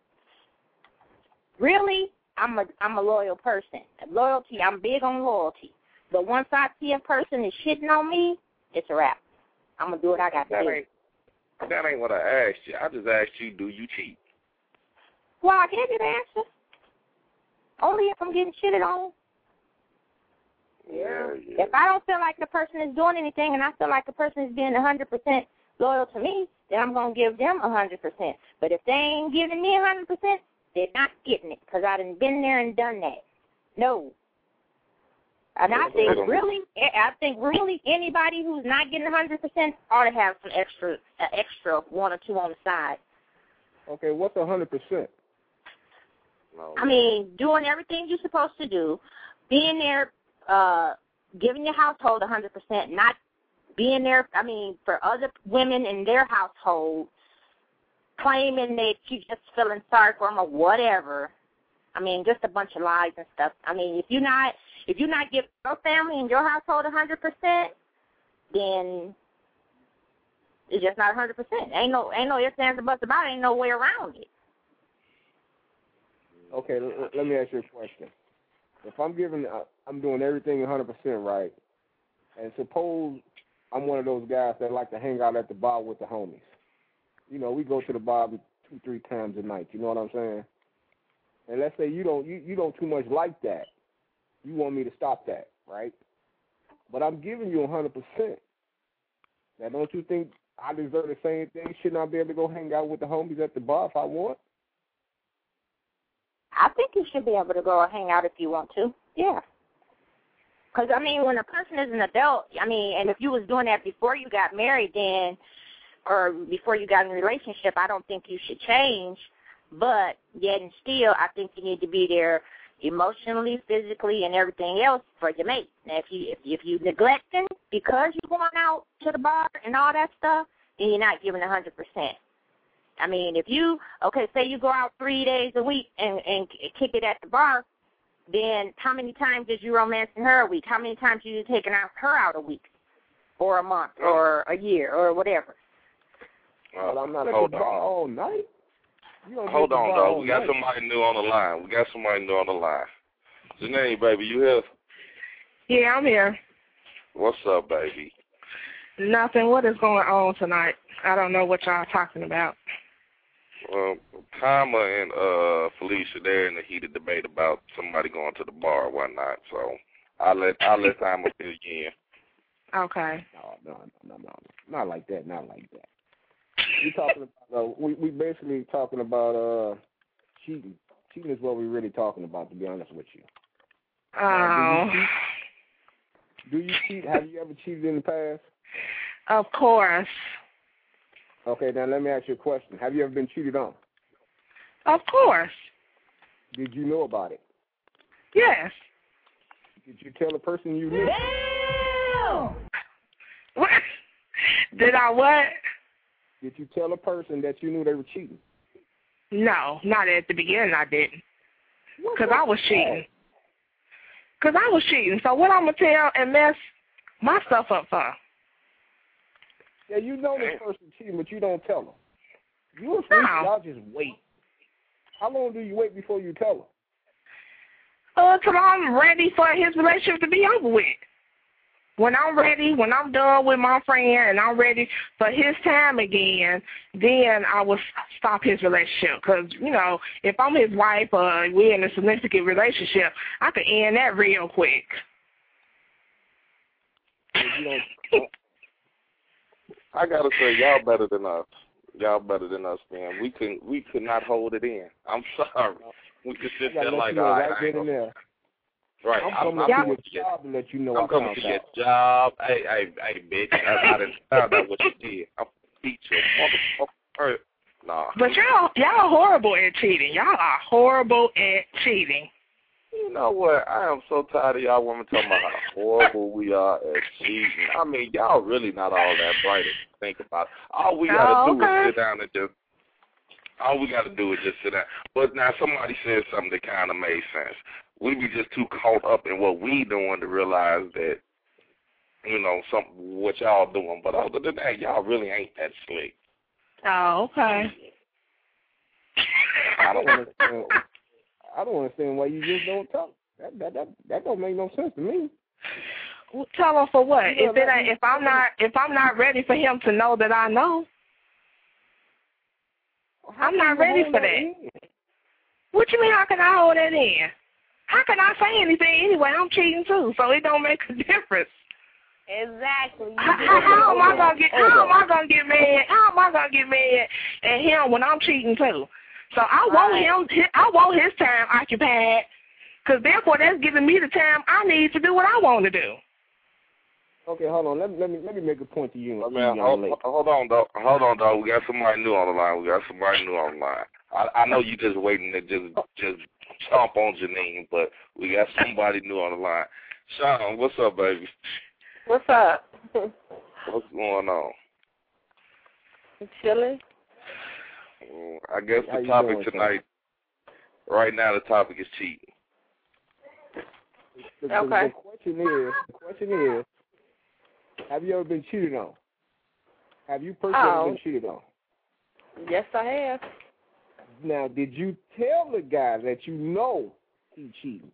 S8: really, I'm a, I'm a loyal person. Loyalty, I'm big on loyalty. But once I see a person is shitting on me, it's a wrap. I'm going to do what I got to do.
S2: Ain't, that ain't what I asked you. I just asked you, do you cheat?
S8: Well, I gave you the answer. Only if I'm getting shitted on.
S2: Yeah, yeah.
S8: If I don't feel like the person is doing anything and I feel like the person is being one hundred percent loyal to me, then I'm going to give them one hundred percent. But if they ain't giving me one hundred percent, they're not getting it because I done been there and done that. No. And I think really, I think really anybody who's not getting one hundred percent ought to have some extra, uh, extra one or two on the side.
S4: Okay, what's one hundred percent?
S2: No.
S8: I mean, doing everything you're supposed to do, being there, uh, giving your household one hundred percent, not being there, I mean, for other women in their household, claiming that you just feeling sorry for them or whatever. I mean, just a bunch of lies and stuff. I mean, if you're not, if you're not giving your family and your household one hundred percent, then it's just not one hundred percent. Ain't no, ain't no ifs, ands, or buts about it. Ain't no way around it.
S4: Okay, l- let me ask you a question. If I'm giving, uh, I'm doing everything one hundred percent right, and suppose I'm one of those guys that like to hang out at the bar with the homies. You know, we go to the bar two, three times a night. You know what I'm saying? And let's say you don't, you, you don't too much like that. You want me to stop that, right? But I'm giving you one hundred percent. Now, don't you think I deserve the same thing? Shouldn't I be able to go hang out with the homies at the bar if I want?
S8: I think you should be able to go and hang out if you want to. Yeah. Because, I mean, when a person is an adult, I mean, and if you was doing that before you got married then, or before you got in a relationship, I don't think you should change. But yet and still, I think you need to be there emotionally, physically, and everything else for your mate. Now, if you if, if you neglecting because you're going out to the bar and all that stuff, then you're not giving one hundred percent. I mean, if you, okay, say you go out three days a week and, and kick it at the bar, then how many times did you romancing her a week? How many times did you taking out her out a week or a month or a year or whatever?
S4: Well, I'm not at the bar all night.
S2: Hold on, though. We got somebody new on the line. We got somebody new on the line. Janae, baby, you here?
S9: Yeah, I'm here.
S2: What's up, baby?
S9: Nothing. What is going on tonight? I don't know what y'all talking about.
S2: Well, Kama and uh, Felicia, they're in the heated debate about somebody going to the bar or whatnot. So I'll let I'll let Kama fill you in.
S9: Okay.
S4: No, no, no, no, not like that. Not like that. We talking about uh, we we basically talking about uh cheating. Cheating is what we're really talking about, to be honest with you.
S9: Oh.
S4: Uh, do, you do you cheat? Have you ever cheated in the past?
S9: Of course.
S4: Okay, now let me ask you a question. Have you ever been cheated on?
S9: Of course.
S4: Did you know about it?
S9: Yes.
S4: Did you tell the person you knew?
S9: What? Did I what?
S4: Did you tell a person that you knew they were cheating?
S9: No, not at the beginning I didn't. Because I was cheating. Because I was cheating. So what I'm going to tell and mess my stuff up for?
S4: Yeah, you know this person cheating, but you don't tell them. You and Felicia, y'all just wait. How long do you wait before you tell
S9: her? Uh, till I'm ready for his relationship to be over with. When I'm ready, when I'm done with my friend and I'm ready for his time again, then I will stop his relationship. Because, you know, if I'm his wife or we're in a significant relationship, I can end that real quick.
S2: I gotta say, y'all better than us. Y'all better than us, man. We can we could not hold it in. I'm sorry. We could sit there like, all right, I ain't gonna... Right.
S4: I'm
S2: I'm,
S4: coming
S2: I'm
S4: to your job to let you know
S2: I'm
S4: I
S2: coming
S4: found
S2: to your
S4: out.
S2: job. Hey, hey, hey, bitch. I, I done found out what you did. I'm gonna beat you. Motherfucker. Nah.
S9: But y'all, y'all horrible at cheating. Y'all are horrible at cheating.
S2: You know what? I am so tired of y'all women talking about how horrible we are at cheating. I mean, y'all really not all that bright if you think about it. All we gotta
S9: oh,
S2: do
S9: okay.
S2: is sit down and just. All we gotta do is just sit down. But now somebody said something that kind of made sense. We be just too caught up in what we doing to realize that, you know, some what y'all doing. But other than that, y'all really ain't that slick.
S9: Oh, okay.
S4: I don't understand. I don't understand why you just don't talk. That that that, that don't make no sense to me.
S9: Well, tell him for what?
S4: Yeah,
S9: if it ain't, if I'm not if I'm not ready for him to know that I know,
S4: How
S9: I'm not
S4: can you
S9: ready
S4: hold
S9: for
S4: that
S9: that.
S4: in?
S9: What you mean? How can I hold that in? How can I say anything anyway? I'm cheating too, so it don't make a difference.
S3: Exactly.
S9: How, how, how am I gonna get? How am I gonna get mad? How am I gonna get mad at him when I'm cheating too? So I want
S3: Right.
S9: him. I want his time occupied, because therefore that's giving me the time I need to do what I want to do.
S4: Okay, hold on. Let me let me let me make a point to you.
S2: Oh, man, hold, hold on, dog. Hold on, dog. We got somebody new on the line. We got somebody new on the line. I, I know you just waiting to just just stomp on Janine, but we got somebody new on the line. Sean, what's up, baby?
S10: What's up?
S2: What's going on?
S10: You chilling?
S2: Mm, I guess
S4: How
S2: the
S4: you
S2: topic
S4: doing,
S2: tonight, right now, the topic is cheating.
S4: The, the,
S10: Okay.
S4: the question is, the question is, have you ever been cheated on? Have you personally
S10: Oh.
S4: ever been cheated on?
S10: Yes, I have.
S4: Now, did you tell the guy that you know he cheated?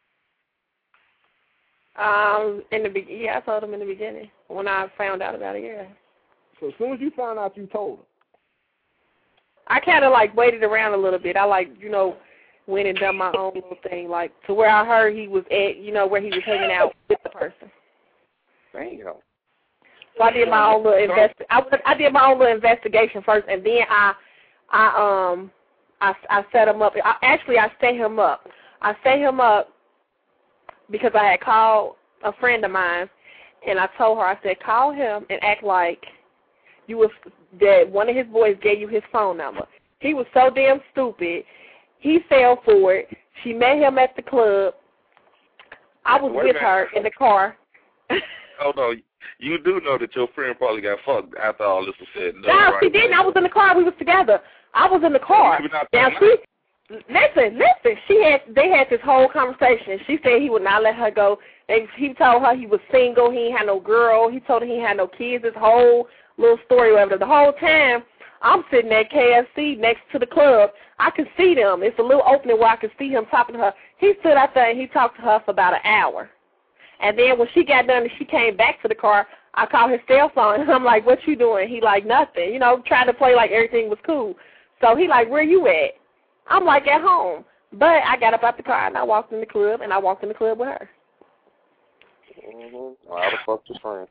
S10: Um, in the be- yeah, I told him in the beginning when I found out about it. Yeah.
S4: So as soon as you found out, you told him.
S10: I kind of like waited around a little bit. I like you know went and done my own little thing, like to where I heard he was at, you know, where he was hanging out with the person.
S2: Damn.
S10: So I did my own little invest. I, I did my own little investigation first, and then I, I um, I, I set him up. I, actually, I set him up. I set him up because I had called a friend of mine, and I told her, I said, call him and act like you was that one of his boys gave you his phone number. He was so damn stupid. He fell for it. She met him at the club. I was
S2: Wait a
S10: with
S2: minute.
S10: her in the car.
S2: Hold on. You do know that your friend probably got fucked after all this was said and done,
S10: No,
S2: right?
S10: she didn't. I was in the car. We was together. I was in the car.
S2: You were not
S10: Now
S2: there
S10: she, listen, listen. She had, they had this whole conversation. She said he would not let her go. And he told her he was single. He ain't had no girl. He told her he ain't had no kids. This whole little story, whatever. The whole time, I'm sitting at K F C next to the club. I can see them. It's a little opening where I can see him talking to her. He stood out there and he talked to her for about an hour. And then when she got done and she came back to the car, I called his cell phone, and I'm like, what you doing? He like, nothing. You know, trying to play like everything was cool. So he like, where you at? I'm like, at home. But I got up out the car, and I walked in the club, and I walked in the club with her.
S2: Mm-hmm. Well, I'd have fucked your friend.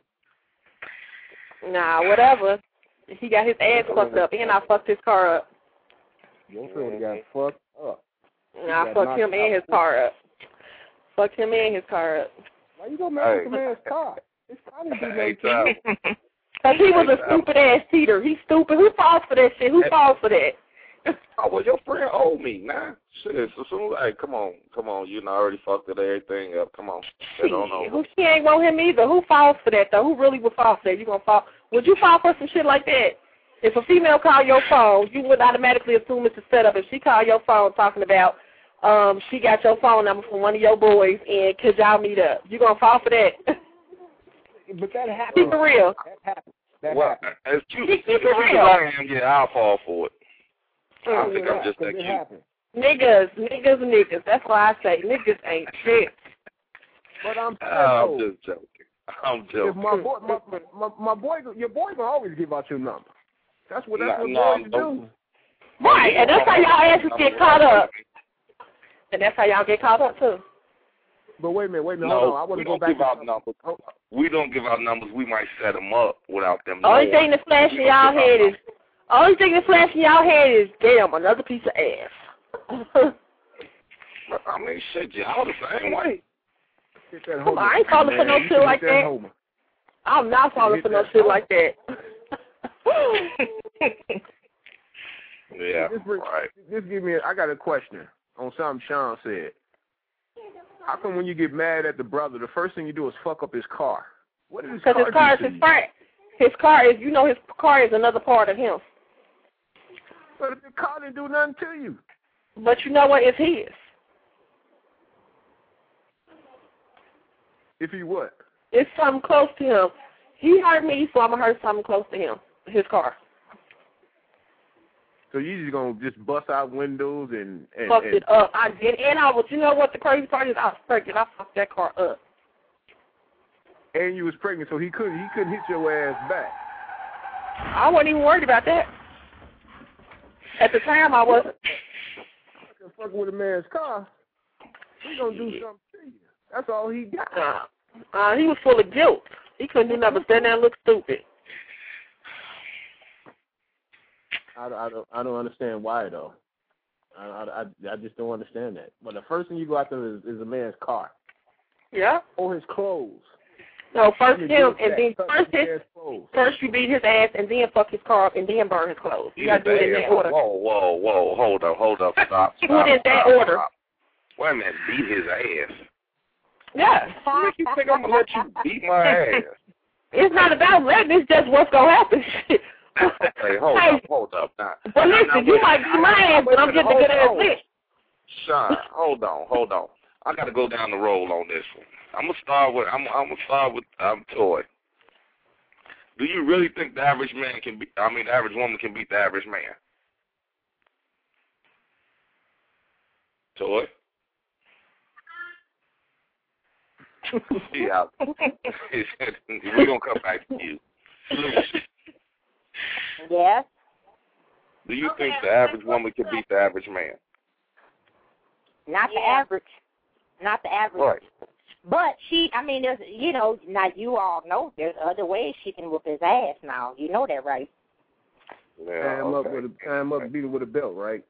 S10: Nah, whatever. He got his ass fucked up, and I fucked his car up.
S4: Your friend got fucked up.
S10: Nah, I
S4: got
S10: fucked him
S4: knocked
S10: and
S4: out.
S10: his car up. Fucked him and his car up.
S4: Why you gonna mess
S2: Hey.
S4: with the man's car? His car didn't do
S2: Hey,
S4: nothing to you.
S2: Tom.
S10: Because he was a stupid ass cheater. He's stupid. Who falls for that shit? Who falls for that?
S2: Oh, well, your friend owed me, nah. Shit, so soon, hey, come on, come on. You done already fucked it, everything up. Come on. Get on
S10: Shit,
S2: over.
S10: who she ain't want him either. Who falls for that though? Who really would fall for that? You gonna fall? Would you fall for some shit like that? If a female call your phone, you would automatically assume it's a setup. If she call your phone talking about um she got your phone number from one of your boys and could y'all meet up, you gonna fall for that?
S4: But that happened.
S10: Keep it real.
S4: That happened. That
S2: Well,
S4: happened.
S2: as cute,
S10: Keep
S2: as
S10: it
S2: cute as
S10: real.
S2: I am, yeah, I'll fall for it. I
S10: Mm.
S2: think I'm just that
S4: It
S2: cute.
S4: happened.
S10: Niggas, niggas, niggas. That's why I say niggas ain't shit.
S4: But I'm saying,
S2: I'm
S4: though,
S2: just joking. I'm
S4: if
S2: joking.
S4: my boy, my, my, my boy, your boy gonna always give out your number. That's what that's
S2: Nah,
S4: what
S2: nah,
S4: boys
S2: don't-
S4: do.
S10: Right, and that's how y'all asses get caught up. And that's how y'all get caught up too.
S4: But wait a minute, wait a minute,
S2: No,
S4: hold on. I want
S2: we
S4: to go
S2: don't
S4: back
S2: give
S4: to
S2: out numbers. We don't give out numbers. We might set them up without them
S10: Only
S2: knowing.
S10: thing that's flashing
S2: We don't
S10: y'all
S2: give out
S10: head is,
S2: numbers.
S10: only thing that's flashing y'all head is, damn, another piece of ass.
S2: I mean, shit, y'all the same way.
S4: Hit that
S10: Come on,
S4: homer,
S10: I ain't falling for
S4: man.
S10: no
S4: You
S10: shit
S4: can hit
S10: like that.
S4: homer.
S10: I'm not falling
S4: Hit
S10: for no
S4: that
S10: shit
S4: homer.
S10: like that.
S2: Yeah,
S4: This, bring,
S2: right.
S4: this give me. A, I got a question on something Sean said. How come when you get mad at the brother, the first thing you do is fuck up his car? What is his
S10: Because
S4: car?
S10: his car
S4: do
S10: is
S4: to
S10: his
S4: you?
S10: part. His car is, you know, his car is another part of him.
S4: But if the car didn't do nothing to you.
S10: But you know what? It's his.
S4: If he what?
S10: It's something close to him. He hurt me, so I'm going to hurt something close to him. His car.
S4: So you just gonna just bust out windows and and,
S10: Fucked
S4: and
S10: it up. I did. And I was, you know what the crazy part is? I was pregnant. I fucked that car up.
S4: and you was pregnant, so he couldn't he couldn't hit your ass back.
S10: I wasn't even worried about that. At the time, I wasn't.
S4: Fucking with a man's car, he gonna do something to you. That's all he got.
S10: Uh, uh, he was full of guilt. He couldn't do nothing but stand there and look stupid.
S4: I, I don't I don't understand why though. I, I I just don't understand that. But the first thing you go after is, is a man's car.
S10: Yeah.
S4: Or his clothes.
S10: No, first
S4: You
S10: him,
S4: do
S10: and
S4: that.
S10: then
S4: Touch
S10: first
S4: his
S10: his,
S4: ass clothes.
S10: first you beat his ass, and then fuck his car up, and then burn his clothes. You
S2: Yeah,
S10: gotta do it in that order.
S2: Whoa, whoa, whoa, hold up, hold up, stop,
S10: Do
S2: stop,
S10: it in that
S2: stop,
S10: order.
S2: stop. Wait a minute, beat his ass.
S10: Yeah.
S2: What make you think I'm gonna let you beat my ass?
S10: It's not about letting. It's just what's gonna happen.
S2: Hey, hold
S10: Hey.
S2: up, hold up. Now,
S10: But
S2: now,
S10: listen,
S2: now,
S10: you
S2: wait,
S10: might beat
S2: I-
S10: my
S2: I-
S10: ass,
S2: wait
S10: but
S2: a
S10: I'm
S2: minute,
S10: getting a good ass
S2: hold-
S10: bitch.
S2: Sean, hold on, hold on. I gotta go down the road on this one. I'm gonna start with I'm I'm gonna start with um Toy. Do you really think the average man can be? I mean, the average woman can beat the average man? Toy. Yeah, we're gonna come back to you.
S8: Yes.
S2: Do you think the average woman can beat the average man?
S8: Not the average. Not the average.
S2: Right.
S8: But she, I mean, there's, you know, now you all know there's other ways she can whoop his ass now. You know that, right?
S2: Yeah,
S4: tie him
S2: okay.
S4: up with a tie him up, beat him with a belt, right?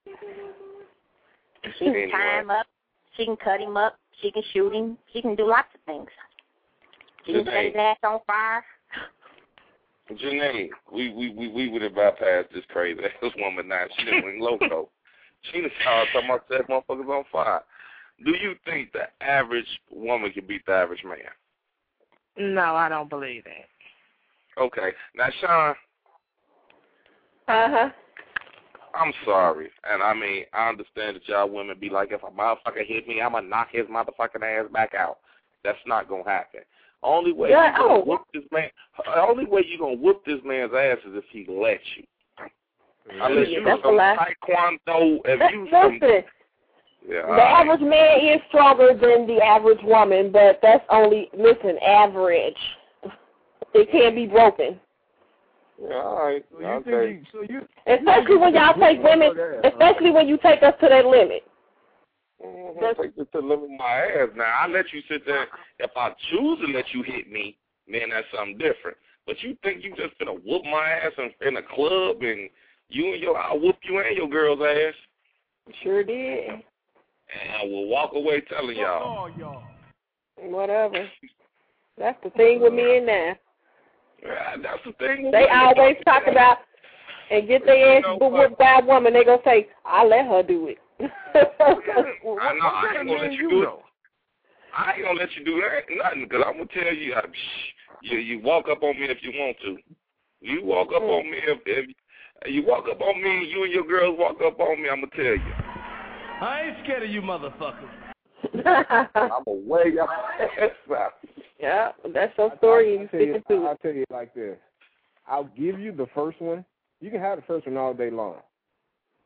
S8: She can tie him up. She can cut him up. She can shoot him. She can do lots of things. She can set his ass on fire.
S2: Janae, we we we we would have bypassed this crazy ass woman now. She done went loco. She done started talking about set motherfuckers on fire. Do you think the average woman can beat the average man?
S9: No, I don't believe that.
S2: Okay. Now, Sean,
S10: Uh-huh.
S2: I'm sorry. And I mean, I understand that y'all women be like, if a motherfucker hit me, I'm going to knock his motherfucking ass back out. That's not going to happen. Only way
S10: Yeah,
S2: you gonna
S10: oh.
S2: whoop this man, only way you gonna whoop this man's ass is if he lets you. Unless
S10: Yeah,
S2: you
S10: that's
S2: some
S10: a lie.
S2: taekwondo, if
S10: That-
S2: you some,
S10: Listen,
S2: yeah,
S10: the
S2: all right.
S10: average man is stronger than the average woman, but that's only, listen, average. It can't be broken.
S2: Yeah, all right.
S4: So you
S2: Okay.
S4: think you, so you
S10: Especially when y'all take women, especially when you take us to that limit.
S2: Mm-hmm. Take this to limit my ass. Now, I let you sit there. If I choose to let you hit me, then that's something different. But you think you just gonna whoop my ass in, in a club and you and your, I'll whoop you and your girl's ass?
S10: Sure did.
S2: And I will walk away telling y'all.
S10: Whatever. That's the thing with men now.
S2: Yeah, that's the thing.
S10: They always talk about and get their ass whooped by a woman. They gonna say, "I let her do it."
S2: I know. I ain't gonna let you do it. I ain't gonna let you do that, nothing, because I'm gonna tell you, I, you, you walk up on me if you want to. You walk up
S10: Mm.
S2: on me if, if you walk up on me, and you and your girls walk up on me, I'm gonna tell you.
S7: I ain't scared of you motherfuckers.
S2: I'm gonna weigh your ass out.
S10: Yeah, that's your story.
S4: I'll
S10: You
S4: tell you,
S10: stick to
S4: I'll
S10: it.
S4: tell you like this. I'll give you the first one. You can have the first one all day long.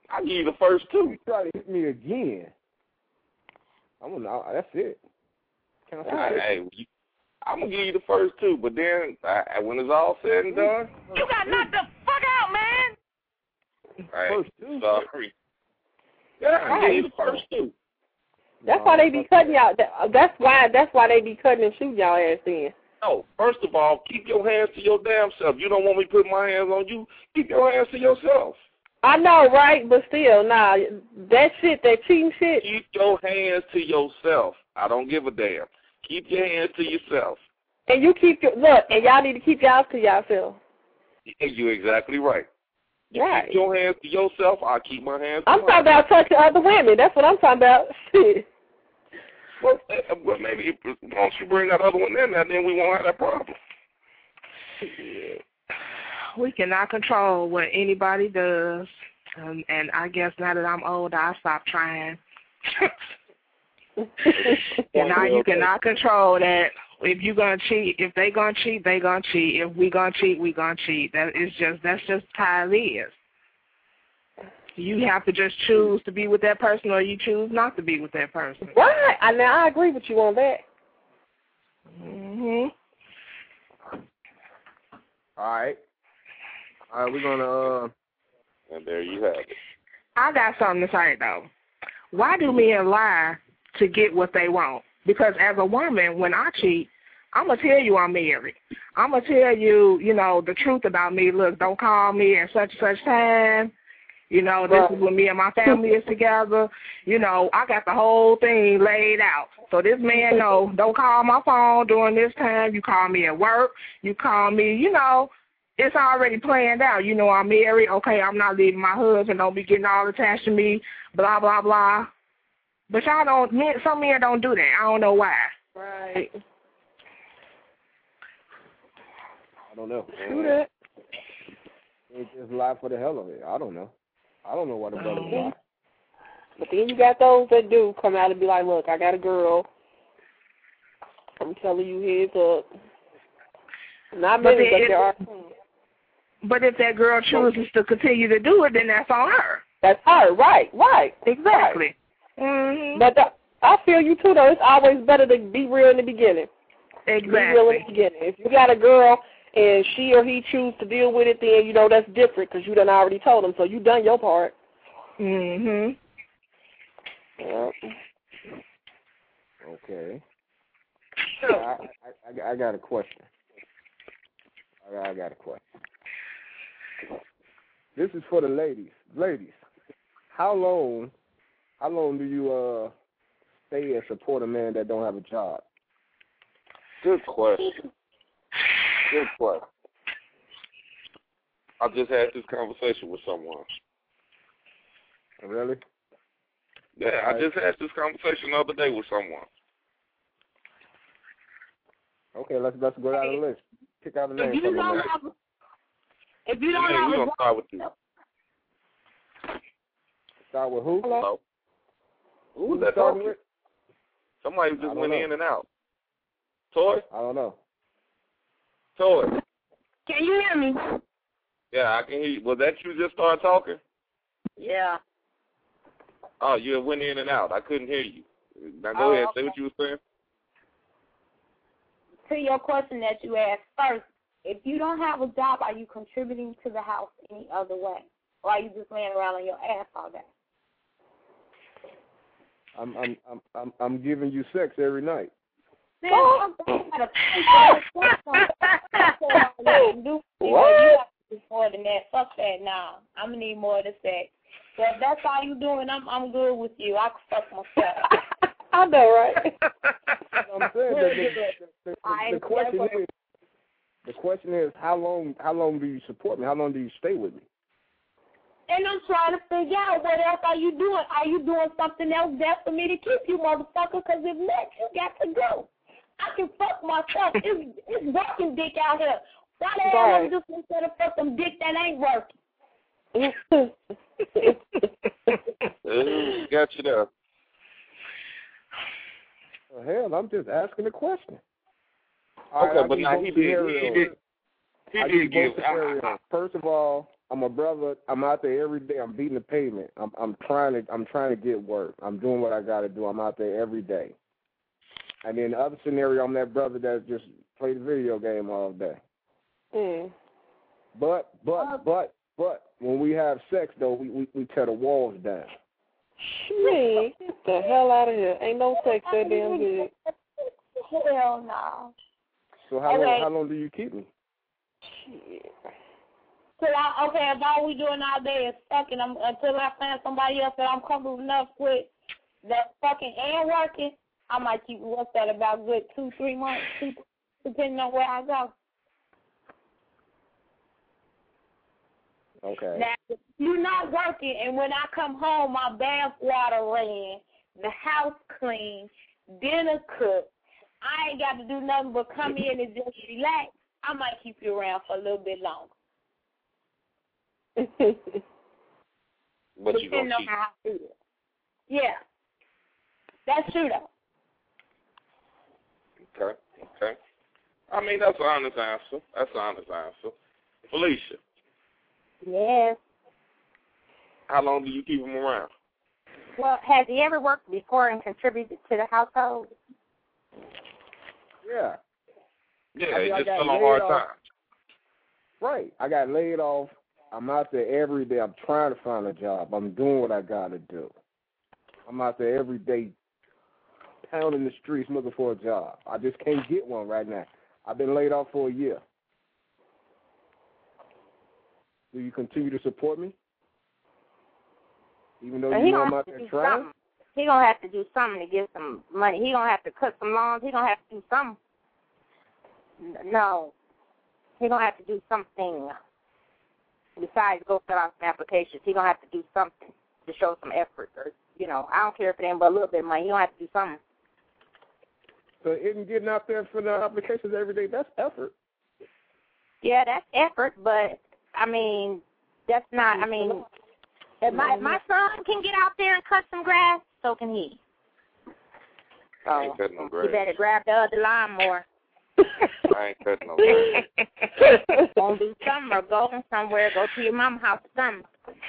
S2: I'll give you the first two.
S4: You try to hit me again. I'm gonna. That's it. Can I say
S2: Right, hey, you, I'm gonna give you the first two, but then uh, when it's all said and done,
S9: You got knocked the fuck out, man.
S2: right,
S4: First two?
S2: sorry. Yeah, I'll give you the first two.
S10: That's
S4: No,
S10: why they be
S4: that's
S10: cutting
S4: it.
S10: y'all. that- That's why. That's why they be cutting and shooting y'all ass in.
S2: No, first of all, keep your hands to your damn self. You don't want me putting my hands on you. Keep your hands to yourself.
S10: I know, right? But still, nah. That shit, that cheating shit.
S2: Keep your hands to yourself. I don't give a damn. Keep your hands to yourself.
S10: And you keep your look. And y'all need to keep y'all to yourself.
S2: You're exactly right. You
S10: Right.
S2: keep your hands to yourself. I keep my hands to
S10: I'm talking
S2: myself.
S10: about touching other women. That's what I'm talking about. Shit.
S2: Well, uh, well, maybe if, once you bring that other one in there, then we won't have that problem.
S9: We cannot control what anybody does. Um, and I guess now that I'm older, I stopped trying. And now you cannot control that. If you gonna cheat, if they gonna cheat, they gonna cheat. If we gonna cheat, we gonna cheat. That is just that's just how it is. You have to just choose to be with that person, or you choose not to be with that person.
S10: Right. I now I agree with you on that.
S9: Mhm.
S4: All right. All right, we're gonna. Uh,
S2: And there you have it.
S9: I got something to say though. Why do men lie to get what they want? Because as a woman, when I cheat, I'm going to tell you I'm married. I'm going to tell you, you know, the truth about me. Look, don't call me at such and such time. You know, this
S10: Right.
S9: is when me and my family is together. You know, I got the whole thing laid out. So this man know, don't call my phone during this time. You call me at work. You call me, you know, it's already planned out. You know, I'm married. Okay, I'm not leaving my husband. Don't be getting all attached to me, blah, blah, blah. But y'all don't, men, some men don't do that. I don't know why.
S10: Right.
S4: I don't know.
S10: Do that.
S4: They just lie for the hell of it. I don't know. I don't know why the brothers lie.
S10: But then you got those that do come out and be like, look, I got a girl. I'm telling you, heads up. Not
S9: But
S10: many,
S9: then
S10: but
S9: it-
S10: there are.
S9: But if that girl chooses to continue to do it, then that's on her.
S10: That's her, right, right.
S9: Exactly.
S10: Right.
S9: Mm-hmm.
S10: But the, I feel you, too, though. It's always better to be real in the beginning.
S9: Exactly.
S10: Be real in the beginning. If you got a girl and she or he choose to deal with it, then, you know, that's different because you done already told them. So you done your part.
S9: Mm-hmm.
S10: Yeah.
S4: Okay. I, I, I, I got a question. I, I got a question. This is for the ladies. Ladies, how long, how long do you uh stay and support a man that don't have a job?
S2: Good question. Good question. I just had this conversation with someone.
S4: Really?
S2: Yeah, I just had this conversation the other day with someone.
S4: Okay, let's let's go down the list. Pick out a name
S3: If
S4: for
S3: you
S4: me.
S3: don't
S4: man.
S3: have, if you don't
S2: Yeah,
S3: have
S2: we're
S3: a
S2: going to start with you.
S4: Start with who?
S2: Hello? Who was
S4: Who
S2: that
S4: starting
S2: talking?
S4: with?
S2: Somebody
S4: I
S2: just
S4: don't
S2: went
S4: know.
S2: in and out. Toy?
S4: I don't know.
S2: Toy?
S3: Can you hear me?
S2: Yeah, I can hear you. Was that you just started talking?
S3: Yeah.
S2: Oh, you went in and out. I couldn't hear you. Now go
S3: Oh,
S2: ahead.
S3: okay.
S2: Say what you were saying.
S3: To your question that you asked first, if you don't have a job, are you contributing to the house any other way? Or are you just laying around on your ass all day?
S4: I'm I'm I'm I'm I'm giving you sex every night.
S3: Man, I'm got a do. You have to do more than that. Fuck that now. I'm gonna need more of the sex. So if that's all you doing, I'm I'm good with you. I can fuck myself.
S10: I know, right?
S4: I'm saying that the, the, the,
S3: I
S4: the, the question
S3: never-
S4: is the question is how long how long do you support me? How long do you stay with me?
S3: And I'm trying to figure out what else are you doing? Are you doing something else there for me to keep you, motherfucker? Because if not, you got to go. I can fuck myself. It's, it's working dick out here. Why the hell
S10: Right.
S3: I'm just going to fuck some dick that ain't working?
S2: Ooh, got you there.
S4: Well, hell, I'm just asking a question. All
S2: Okay,
S4: right,
S2: but
S4: I'll
S2: now
S4: give
S2: he
S4: both
S2: did. He
S4: scenarios.
S2: did. He
S4: I'll
S2: did
S4: give
S2: give.
S4: both scenarios. First of all, I'm a brother. I'm out there every day. I'm beating the pavement. I'm I'm trying to I'm trying to get work. I'm doing what I got to do. I'm out there every day. And then the other scenario, I'm that brother that just plays the video game all day.
S10: Mm.
S4: But but but but when we have sex though, we we, we tear the walls down.
S10: Man, get the hell out of here. Ain't no sex that damn good.
S3: Hell no.
S4: So how
S3: Okay.
S4: long how long do you keep me?
S10: Shit.
S3: So I, okay, if all we doing all day is fucking I'm, until I find somebody else that I'm comfortable enough with that's fucking and working, I might keep what's that about good two, three months, two, depending on where I go.
S4: Okay.
S3: Now, if you're not working, and when I come home, my bath water ran, the house clean, dinner cooked, I ain't got to do nothing but come in and just relax, I might keep you around for a little bit longer.
S2: But you
S3: Depending
S2: gonna
S3: on
S2: keep.
S3: how I feel. Yeah. That's true, though.
S2: Okay, okay. I mean, that's an honest answer. That's an honest answer. Felicia,
S8: Yes.
S2: how long do you keep him around?
S8: Well, has he ever worked before and contributed to the household?
S4: Yeah.
S2: Yeah,
S4: I mean,
S2: he's
S4: I
S2: just
S4: got
S2: still on
S4: laid
S2: hard
S4: off.
S2: times.
S4: Right. I got laid off. I'm out there every day. I'm trying to find a job. I'm doing what I got to do. I'm out there every day pounding the streets looking for a job. I just can't get one right now. I've been laid off for a year. Do you continue to support me? Even though
S8: So
S4: you
S8: he
S4: know
S8: gonna
S4: I'm
S8: have
S4: out
S8: to
S4: there
S8: do
S4: trying?
S8: something. He gonna have to do something to get some money. He gonna have to cut some lawns. He gonna have to do something. No, he gonna have to do something besides go fill out some applications. He gonna have to do something to show some effort, or you know, I don't care if it ain't but a little bit of money. He gonna have to do something.
S4: So isn't getting out there for the applications every day, that's effort.
S8: Yeah, that's effort, but I mean, that's not. I mean, if my if my son can get out there and cut some grass, so can he. So
S2: I ain't cutting no
S8: you
S2: grass.
S8: better grab the other lawnmower.
S2: I ain't cutting no grass.
S8: Gonna do something or go somewhere. Go to your mom's house or something.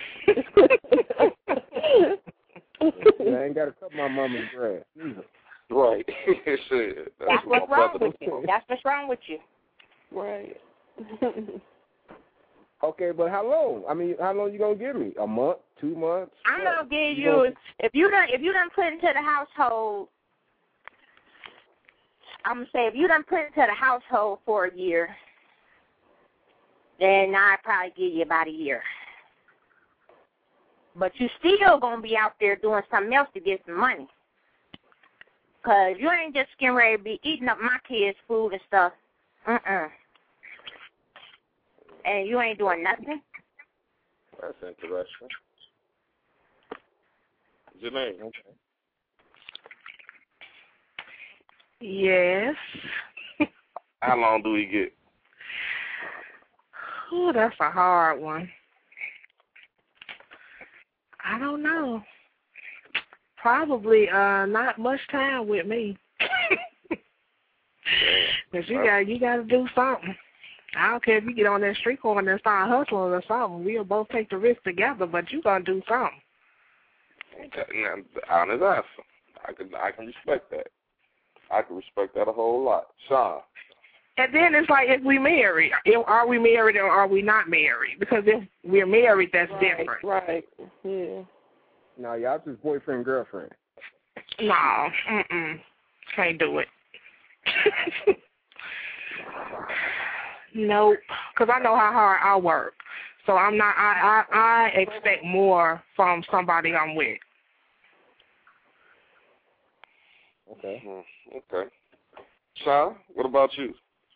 S4: Yeah, I ain't got to cut my mama's grass either.
S2: Right. Shit. That's,
S8: That's
S2: what
S8: what's
S2: my
S8: wrong
S2: brother
S8: with you. That's what's wrong with you.
S10: Right.
S4: Okay, but how long? I mean, how long you gonna give me? A month, two months?
S8: I'm
S4: What?
S8: gonna give
S4: You
S8: you
S4: gonna-
S8: if you done if you done put into the household. I'm gonna say if you done put into the household for a year, then I'd probably give you about a year. But you still gonna be out there doing something else to get some money. Cause you ain't just getting ready to be eating up my kids' food and stuff. Mm-mm. And you ain't doing nothing.
S2: That's interesting. Janine. Okay.
S9: Yes.
S2: How long do we get?
S9: Oh, that's a hard one. I don't know. Probably uh not much time with me. Cause you got you got to do something. I don't care if you get on that street corner and start hustling or something. We'll both take the risk together, but you gonna do something.
S2: Okay. Now, honest answer. I can I can respect that. I can respect that a whole lot. Sean.
S9: And then it's like if we married, if, are we married or are we not married? Because if we're married, that's
S10: Right,
S9: different.
S10: right. Yeah.
S4: No, y'all just boyfriend, girlfriend.
S9: No, mm-mm. Can't do it. Nope. Because I know how hard I work. So I'm not, I, I, I expect more from somebody I'm with.
S4: Okay.
S2: Hmm. Okay. Sean, what about you?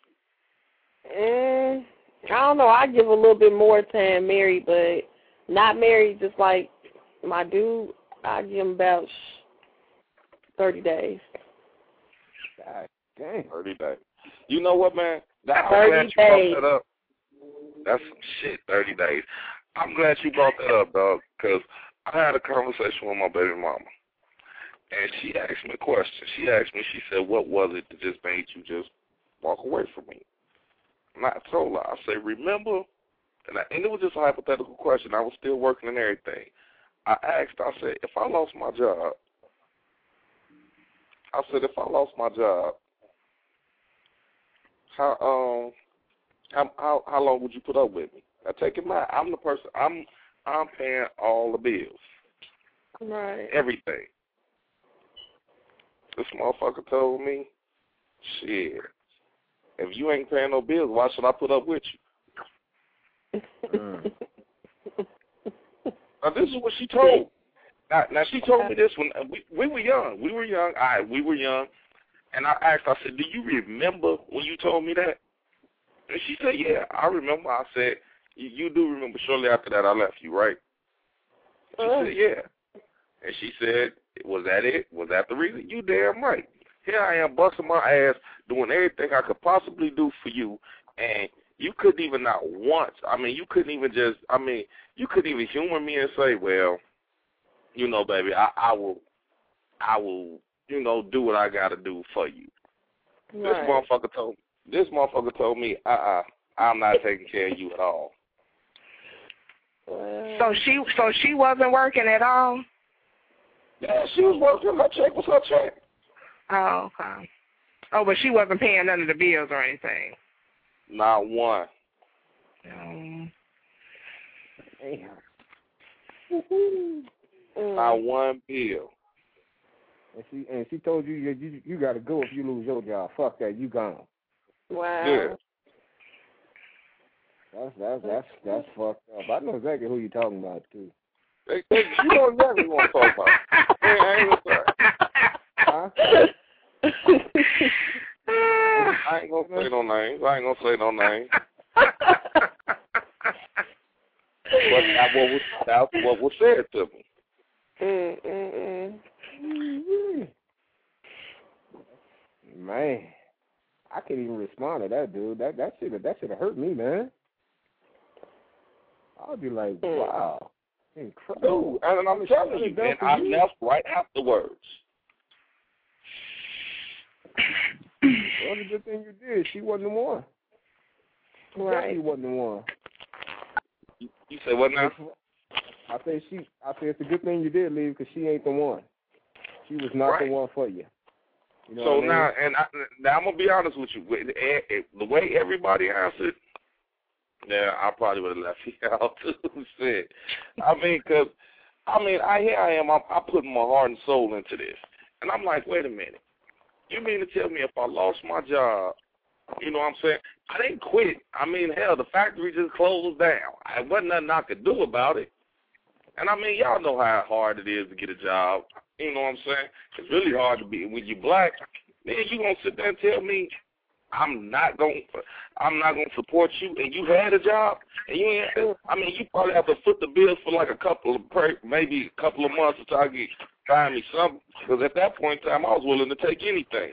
S10: Mm, I don't know. I give a little bit more time married, but not married. Just like my dude, I give him about thirty days.
S4: God damn.
S2: Thirty days. You know what, man? I'm
S10: thirty
S2: glad you
S10: days.
S2: brought that up. That's some shit. Thirty days. I'm glad you brought that up, dog, because I had a conversation with my baby mama, and she asked me a question. She asked me. She said, "What was it that just made you just walk away from me?" And I told her, I said, remember and, I, and it was just a hypothetical question. I was still working and everything. I asked, I said, if I lost my job, I said, if I lost my job, how um how how, how long would you put up with me? Now, take in mind, I'm the person, I'm I'm paying all the bills.
S9: Right.
S2: Everything. This motherfucker told me, shit, if you ain't paying no bills, why should I put up with you? Mm. Now, this is what she told. Now, now she told me this when we, we were young. We were young. All right, we were young. And I asked, I said, do you remember when you told me that? And she said, yeah, I remember. I said, you, you do remember shortly after that I left you, right? She uh. said, yeah. And she said, was that it? Was that the reason? You damn right. Here I am busting my ass, doing everything I could possibly do for you, and you couldn't even not once. I mean, you couldn't even just, I mean, you couldn't even humor me and say, well, you know, baby, I, I will, I will, you know, do what I got to do for you. Right. This motherfucker told, this motherfucker told me, uh-uh, I'm not taking care of you at all.
S9: So she, so she wasn't working at all?
S2: Yeah, she was working. Her check was her check.
S9: Oh, okay. Oh, but she wasn't paying none of the bills or anything?
S2: Not one.
S9: Um,
S2: Not one bill.
S4: And she and she told you you you, you got to go if you lose your job. Fuck that, you gone.
S9: Wow.
S2: Yeah.
S4: That's that's that's that's fucked up. I know exactly who you're talking about too.
S2: They, they, you know exactly what I'm talking about. Hey, I ain't gonna say. Huh? I ain't gonna say no names. I ain't gonna say no names. But that what was that's what was said to me.
S9: Mm, mm, mm.
S4: Man, I can't even respond to that, dude. That that should that should have hurt me, man. I'll be like, wow, incredible.
S2: Dude, and I'm telling you, man, I left right afterwards.
S4: Well, the good thing you did, she wasn't the one.
S9: Right.
S4: She wasn't the one.
S2: You, you say what now?
S4: I say she. I say it's a good thing you did leave because she ain't the one. She was not
S2: right.
S4: the one for you. You know
S2: so
S4: what I mean?
S2: now, and I, now I'm gonna be honest with you. The way everybody answered, yeah, I probably would have left you out too. Shit. I mean, cause I mean, I here I am. I'm, I'm putting my heart and soul into this, and I'm like, wait a minute. You mean to tell me if I lost my job, you know what I'm saying? I didn't quit. I mean, hell, the factory just closed down. I wasn't nothing I could do about it. And I mean, y'all know how hard it is to get a job. You know what I'm saying? It's really hard to be when you're black. Then you gonna sit there and tell me I'm not gonna I'm not gonna support you, and you had a job, and you ain't. I mean, you probably have to foot the bills for like a couple of maybe a couple of months until I get find me something. Because at that point in time, I was willing to take anything.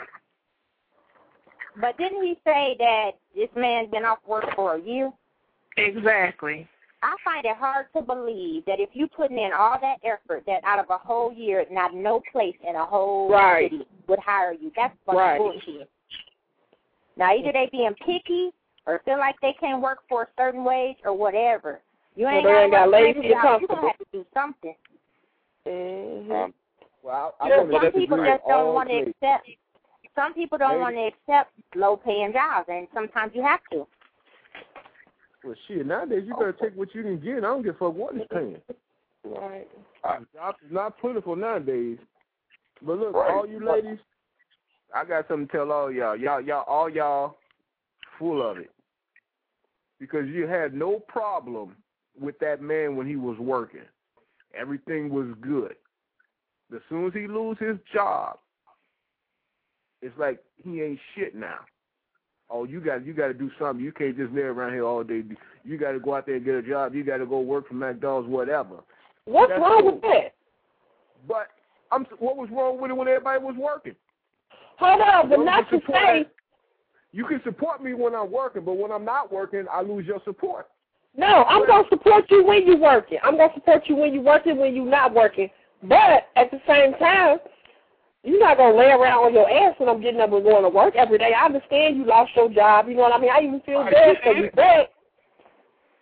S8: But didn't he say that this man's been off work for a year?
S9: Exactly.
S8: I find it hard to believe that if you putting in all that effort, that out of a whole year, not no place in a whole
S9: right.
S8: city would hire you. That's fucking
S9: right.
S8: bullshit. Now, either they being picky or feel like they can't work for a certain wage or whatever. You ain't
S9: well,
S8: got
S9: lazy
S8: you're going to have to do something.
S9: Mm-hmm.
S2: Um,
S4: well, I, I
S8: yeah, some people just don't want to
S4: place.
S8: accept. Some people don't want to accept low-paying jobs, and sometimes you have to.
S4: Well, shit, nowadays you better take what you can get. I don't give a fuck what it's paying.
S9: Right.
S4: Jobs is not plentiful nowadays. But look,
S2: right.
S4: all you ladies, I got something to tell all y'all. Y'all, y'all, all y'all, full of it, because you had no problem with that man when he was working. Everything was good. As soon as he lose his job, it's like he ain't shit now. Oh, you got you got to do something. You can't just lay around here all day. You got to go out there and get a job. You got to go work for McDonald's, whatever.
S9: What's
S4: That's
S9: wrong
S4: cool.
S9: with that?
S4: But I'm, what was wrong with it when everybody was working?
S9: Hold on, but
S4: Well,
S9: not to
S4: support
S9: say.
S4: that. You can support me when I'm working, but when I'm not working, I lose your support.
S9: No, I'm going to support you when you're working. I'm going to support you when you're working, when you're not working. But at the same time, you're not going to lay around on your ass when I'm getting up and going to work every day. I understand you lost your job. You know what I mean? I even feel
S2: I
S9: bad for you. But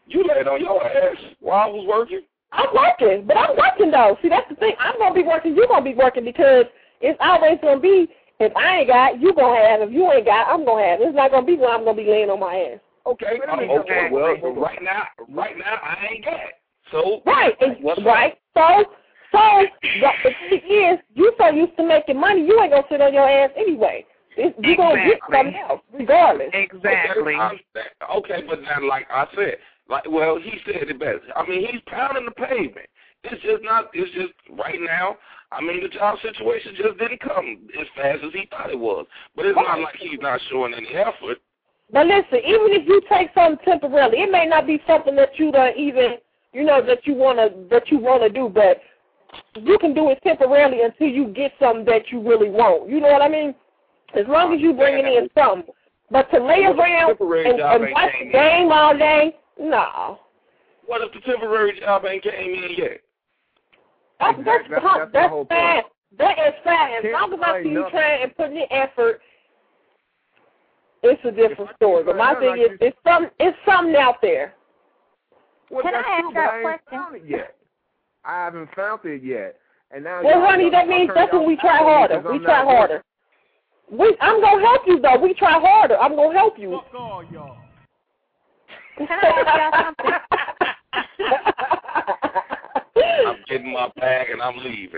S2: You laid on your ass while I was working.
S10: I'm working, but I'm working though. See, that's the thing. I'm gonna be working. You're gonna be working because it's always gonna be. If I ain't got, you gonna have. If you ain't got, I'm gonna have. It's not gonna be when I'm gonna be laying on my ass.
S2: Okay. Um, okay. Well, well, right now, right now, I ain't got. So
S10: right,
S2: what's
S10: right. So, so the, the thing is, you so used to making money, you ain't gonna sit on your ass anyway. It's, you
S9: exactly.
S10: gonna get something else, regardless.
S9: Exactly.
S2: Okay, okay, but then, like I said, like well, he said it best. I mean, he's pounding the pavement. It's just not. It's just right now. I mean, the job situation just didn't come as fast as he thought it was. But it's not like he's not showing any effort.
S10: But listen, even if you take something temporarily, it may not be something that you don't even, you know, that you wanna that you wanna do, but you can do it temporarily until you get something that you really want. You know what I mean? As long as you bringing in something. But to lay around and, and watch the game all day, no.
S2: What if the temporary job ain't came in yet?
S10: That's,
S4: exactly.
S10: that's,
S4: that's, that's
S10: that's
S4: the whole
S10: fine.
S4: point.
S10: That is fine. As long as I see you trying and putting in effort, it's a different story. But my thing is, it's some, it's something out there.
S4: Well,
S3: Can I ask
S4: true,
S3: you a
S4: I
S3: question?
S4: Found it yet. I haven't found it yet. And now,
S10: well, honey, that means that's when we try harder. We try harder. We, I'm gonna help you though. We try harder. I'm gonna help you.
S7: Fuck all y'all.
S3: Can I ask y'all something?
S2: I'm getting my bag and I'm leaving.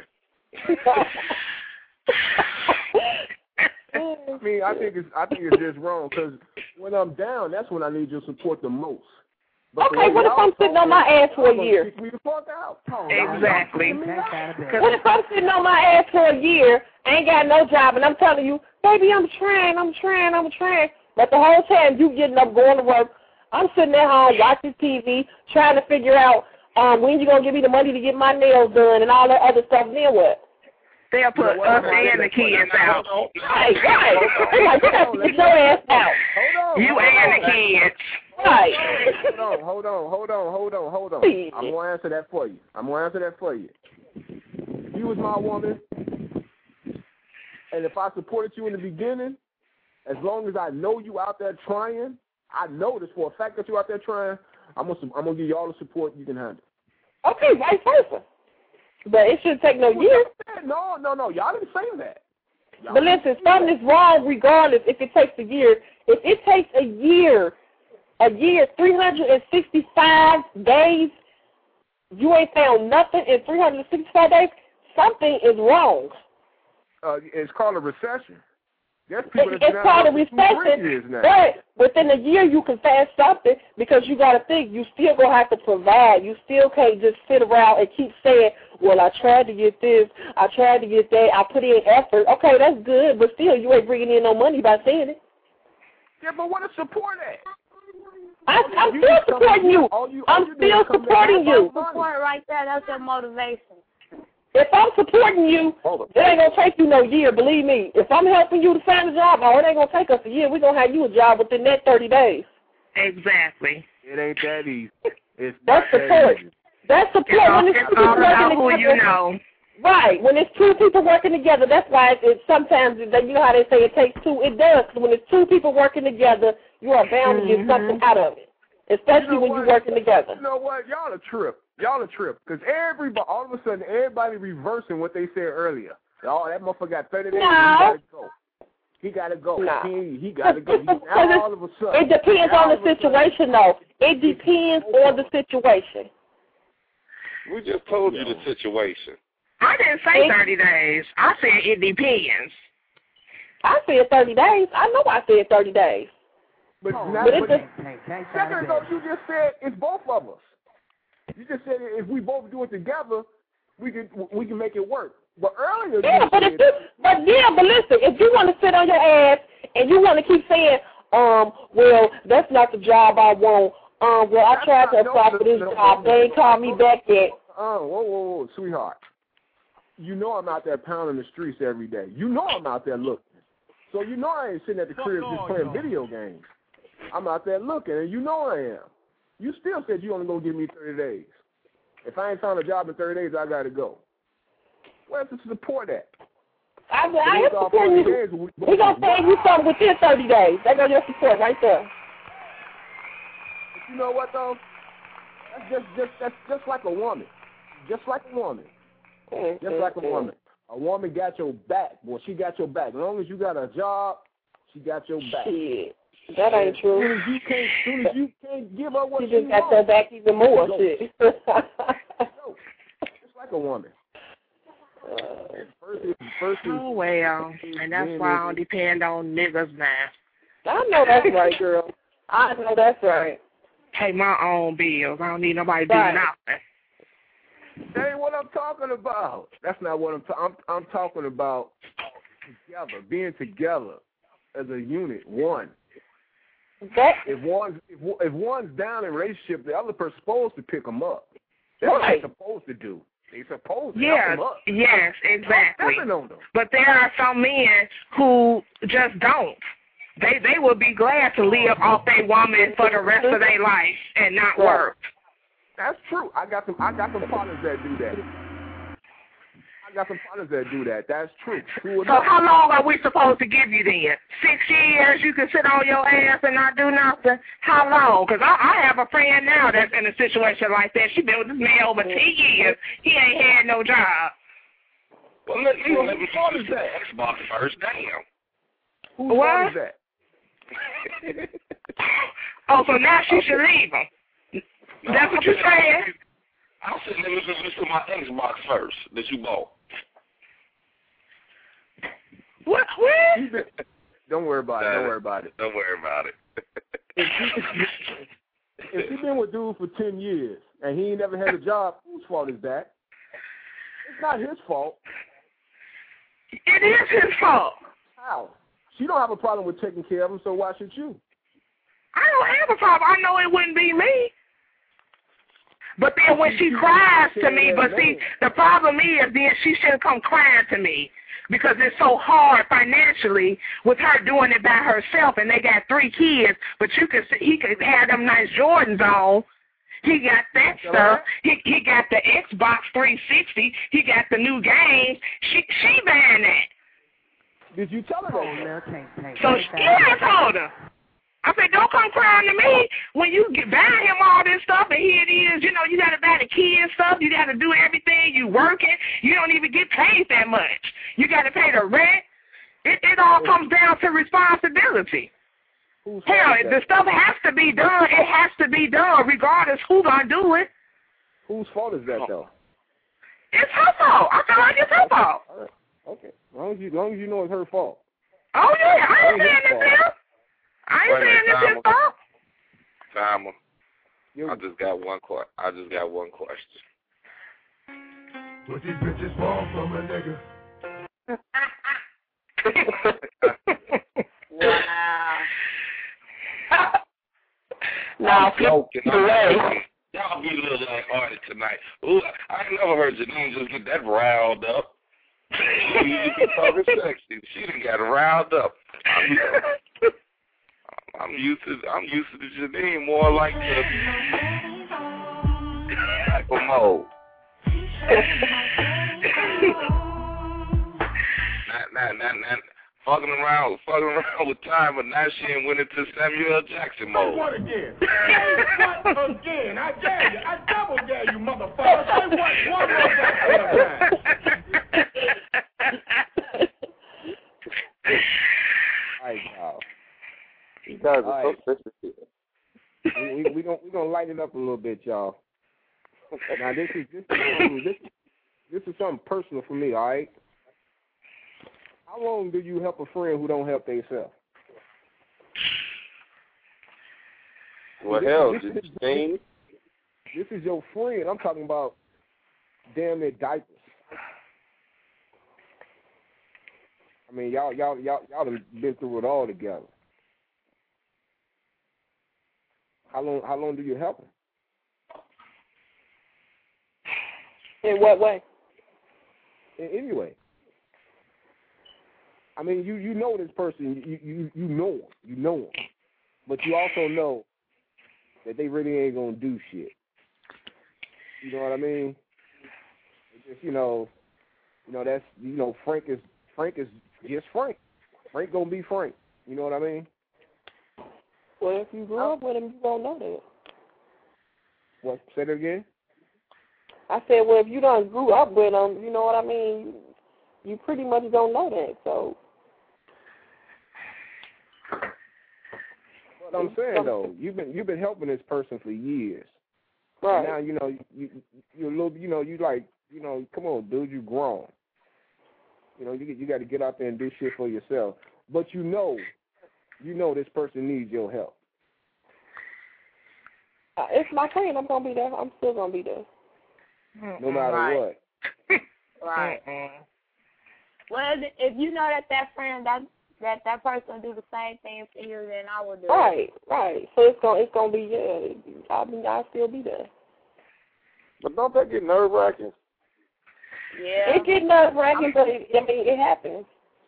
S4: I mean, I think it's I think it's just wrong because when I'm down, that's when I need your support the most. But
S10: okay, what if I'm sitting on my ass for a year?
S4: Me the fuck out. Oh,
S9: exactly.
S10: What if I'm sitting on my ass for a year, ain't got no job, and I'm telling you, baby, I'm trying, I'm trying, I'm trying. But the whole time you getting up, going to work, I'm sitting at home watching T V, trying to figure out um, when you gonna give me the money to get my nails done and all that other stuff. Then what?
S9: They'll put you know, us and the kids out.
S10: Right, right. Like, you got to get your ass out.
S4: Hold on.
S9: You and the kids.
S10: Right.
S4: Hold on, hold on, hold on, hold on, hold on. I'm gonna answer that for you. I'm gonna answer that for you. You was my woman, and if I supported you in the beginning, as long as I know you out there trying, I know this for a fact that you out there trying. I'm gonna, I'm gonna give you all the support you can handle.
S10: Okay, vice versa. But it shouldn't take no year.
S4: No, no, no. Y'all didn't say that. Y'all
S10: but listen, something is wrong regardless if it takes a year. If it takes a year, a year, three hundred sixty-five days, you ain't found nothing in three hundred sixty-five days, something is wrong.
S4: Uh, it's called a recession. There's people
S10: it,
S4: that's
S10: it's called a recession, but within a year you can find something because you got to think you still going to have to provide. You still can't just sit around and keep saying, well, I tried to get this, I tried to get that, I put in effort. Okay, that's good, but still you ain't bringing in no money by saying it.
S4: Yeah, but what is support at?
S10: I, I'm you still supporting you. All you all I'm still supporting you.
S3: Support right there, that's your motivation.
S10: If I'm supporting you, it ain't going to take you no year, believe me. If I'm helping you to find a job, oh, it ain't going to take us a year. We're going to have you a job within that thirty days.
S9: Exactly.
S4: It ain't that easy. It's
S10: That's support. That that's support.
S9: It's all,
S10: when it's,
S9: it's all about who you know.
S10: Right. When it's two people working together, that's why it's, it's sometimes, you know how they say it takes two? It does. When it's two people working together, you are bound mm-hmm. to get something out of it, especially you know when what? You're working together.
S4: You know what? Y'all a trip. Y'all a trip. Because everybody, all of a sudden, everybody reversing what they said earlier. Oh, that motherfucker got thirty days.
S10: No.
S4: He got to go. He
S10: No.
S4: got to go. He, he got to go. Now all of a sudden.
S10: It depends on the situation, though. It depends on the situation.
S2: We just told you the situation.
S9: I didn't say thirty days. I said it depends.
S10: I said thirty days. I know I said thirty days.
S4: But,
S10: oh,
S4: now,
S10: but
S4: but a second ago, you just said it's both of us. You just said if we both do it together, we can we can make it work. But earlier,
S10: yeah,
S4: you
S10: but
S4: said,
S10: if you, but yeah, but listen, if you want to sit on your ass and you want to keep saying, um, well, that's not the job I want. Um, well, I tried to apply for this job. They ain't called me back yet.
S4: Oh, whoa, whoa, whoa, sweetheart. You know I'm out there pounding the streets every day. You know I'm out there looking. So you know I ain't sitting at the crib just playing video games. I'm out there looking, and you know I am. You still said you only gonna give me thirty days. If I ain't found a job in thirty days, I gotta go. Where's the support at?
S10: I, I am supporting you. We're gonna pay you something within thirty days. There goes your support right there.
S4: But you know what though? That's just just that's just like a woman. Just like a woman.
S10: Mm,
S4: Just
S10: mm,
S4: like a
S10: mm.
S4: woman. A woman got your back. Well, she got your back. As long as you got a job, she got your back.
S10: Shit. That ain't
S4: As
S10: true.
S4: soon as you can't, soon as you can't give her what
S10: She
S4: she
S10: just got
S4: wants,
S10: your back even more.
S4: go.
S10: Shit.
S4: Go. Just like a woman.
S10: Uh,
S4: First is, first is,
S9: Oh, well, and that's why I don't depend on niggas now.
S10: I know that's right, girl. I know that's right.
S9: Pay my own bills. I don't need nobody to do
S10: Right.
S9: nothing.
S4: That ain't what I'm talking about. That's not what I'm talking. I'm I'm talking about together, being together as a unit, one.
S10: That
S4: If one's if, if one's down in a relationship, the other person's supposed to pick them up. That's what
S10: Right.
S4: they're supposed to do. They're supposed to
S9: Yes,
S4: help them up.
S9: yes, exactly.
S4: Stepping on them.
S9: But there are some men who just don't. They they will be glad to live off their woman for the rest of their life and not
S10: Right.
S9: work.
S4: That's true. I got some. I got some partners that do that. I got some partners that do that. That's true. True
S9: So
S4: enough.
S9: how long are we supposed to give you then? Six years you can sit on your ass and not do nothing? How long? Because I, I have a friend now that's in a situation like that. She been with this man over ten years. He ain't had no job.
S2: Well, let, you know, let me
S4: Whose fault is
S2: use the
S4: that?
S2: Xbox first. Damn.
S4: Whose
S9: What?
S4: fault is that?
S9: Oh, so now she should leave him.
S2: No,
S9: That's what you're saying?
S2: I said let me just listen to my Xbox first that you bought.
S9: What? What?
S4: She's been- Don't worry about it. Don't worry about it.
S2: Don't worry about it.
S4: If she, if she been with dude for ten years and he ain't never had a job, whose fault is that? It's not his fault.
S9: It is his fault.
S4: How? She don't have a problem with taking care of him, so why should you?
S9: I don't have a problem. I know it wouldn't be me. But then when she cries to me, but see, the problem is then she shouldn't come crying to me because it's so hard financially with her doing it by herself, and they got three kids, but you could see, he could have them nice Jordans on. He got that stuff. He he got the Xbox three sixty. He got the new games. She she buying that.
S4: Did you tell her that?
S9: So yeah, I told her. I said, don't come crying to me when you get buying him all this stuff, and here it is, you know, you got to buy the kids stuff, you got to do everything, you working, you don't even get paid that much. You got to pay the rent. It, it all comes down to responsibility.
S4: Whose fault
S9: Hell,
S4: is
S9: the
S4: that?
S9: stuff has to be done. It has to be done regardless who gonna do it.
S4: Whose fault is that, though?
S9: It's her fault. I feel like it's her fault.
S4: All right. Okay. As long as you, as long as you know it's her fault.
S9: Oh, yeah, I ain't
S4: It ain't
S9: saying
S4: his
S9: it's him. I ain't
S2: Wait a
S9: saying
S2: minute,
S9: it's his fault.
S2: Timer.
S4: You-
S2: I just got one que- I just got one question.
S5: What these bitches want from a nigga?
S3: Wow.
S9: Now,
S2: I'm joking. I'm
S9: away.
S2: joking. Y'all be a little lighthearted tonight. Ooh, I ain't never heard Janine just get that riled up. You can talk sexy. She done got riled up. I'm, I'm used to I'm used to the Janine more like the apple mode. not, not, not, not fucking around, fucking around with time, but now she ain't went into Samuel L. Jackson
S5: Say
S2: mode.
S5: what again? Say what again? I dare you. I double dare you, motherfucker. Say what one more goddamn time.
S4: All right, y'all.
S2: You guys
S4: All
S2: are
S4: right.
S2: so sensitive.
S4: we we we gonna we gonna lighten it up a little bit, y'all. Now this is this is something, this this is something personal for me. All right. How long do you help a friend who don't help themselves?
S2: Well,
S4: This-
S2: hell,
S4: this is-
S2: Janine.
S4: This is your friend. I'm talking about damn near diapers. I mean, y'all y'all y'all y'all done been through it all together. How long how long do you help them?
S10: In what way?
S4: In any way. I mean, you, you know this person, you, you you know him, you know him, but you also know that they really ain't gonna do shit. You know what I mean? It's just, you know, you know that's you know Frank is Frank is just Frank. Frank gonna be Frank. You know what I mean?
S10: Well, if you grew up with him, you don't know that.
S4: What? Say that again.
S10: I said, well, if you done grew up with them, you know what I mean. You pretty much don't know that. So.
S4: What I'm saying though, you've been you've been helping this person for years.
S10: Right.
S4: Now you know you you a little you know you like you know come on dude, you grown. You know you you got to get out there and do shit for yourself. But you know, you know this person needs your help.
S10: Uh, it's my friend. I'm gonna be there. I'm still gonna be there.
S4: No matter
S3: right.
S4: what.
S3: Right. Well, if you know that that friend that that that person do the same thing for you, then I would do
S10: right,
S3: it.
S10: Right, right. So it's gonna it's gonna be yeah. I mean, I'll still be there.
S2: But don't that get nerve wracking?
S3: Yeah.
S10: It get nerve wracking, but it, I mean it happens.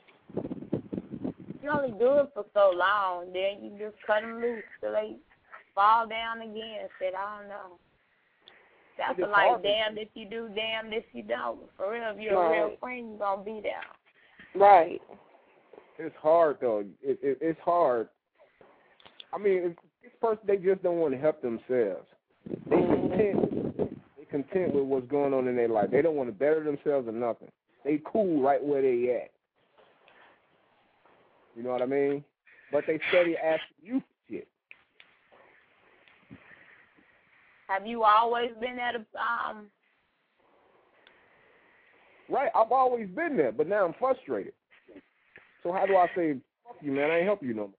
S3: You only do it for so long, then you just cut them loose till they fall down again. Said I don't know. That's
S4: It's
S3: like
S4: hard.
S3: damned if you do, damned if you don't. For real, if you're
S10: Right.
S3: a real friend, you're gonna be there.
S10: Right.
S4: It's hard though. It, it, it's hard. I mean, it's, this person they just don't want to help themselves. They content. They content with what's going on in their life. They don't want to better themselves or nothing. They cool right where they at. You know what I mean? But they steady asking you for shit.
S3: Have you always been at a um?
S4: Right, I've always been there, but now I'm frustrated. So how do I say, fuck you, man, I ain't help you no more?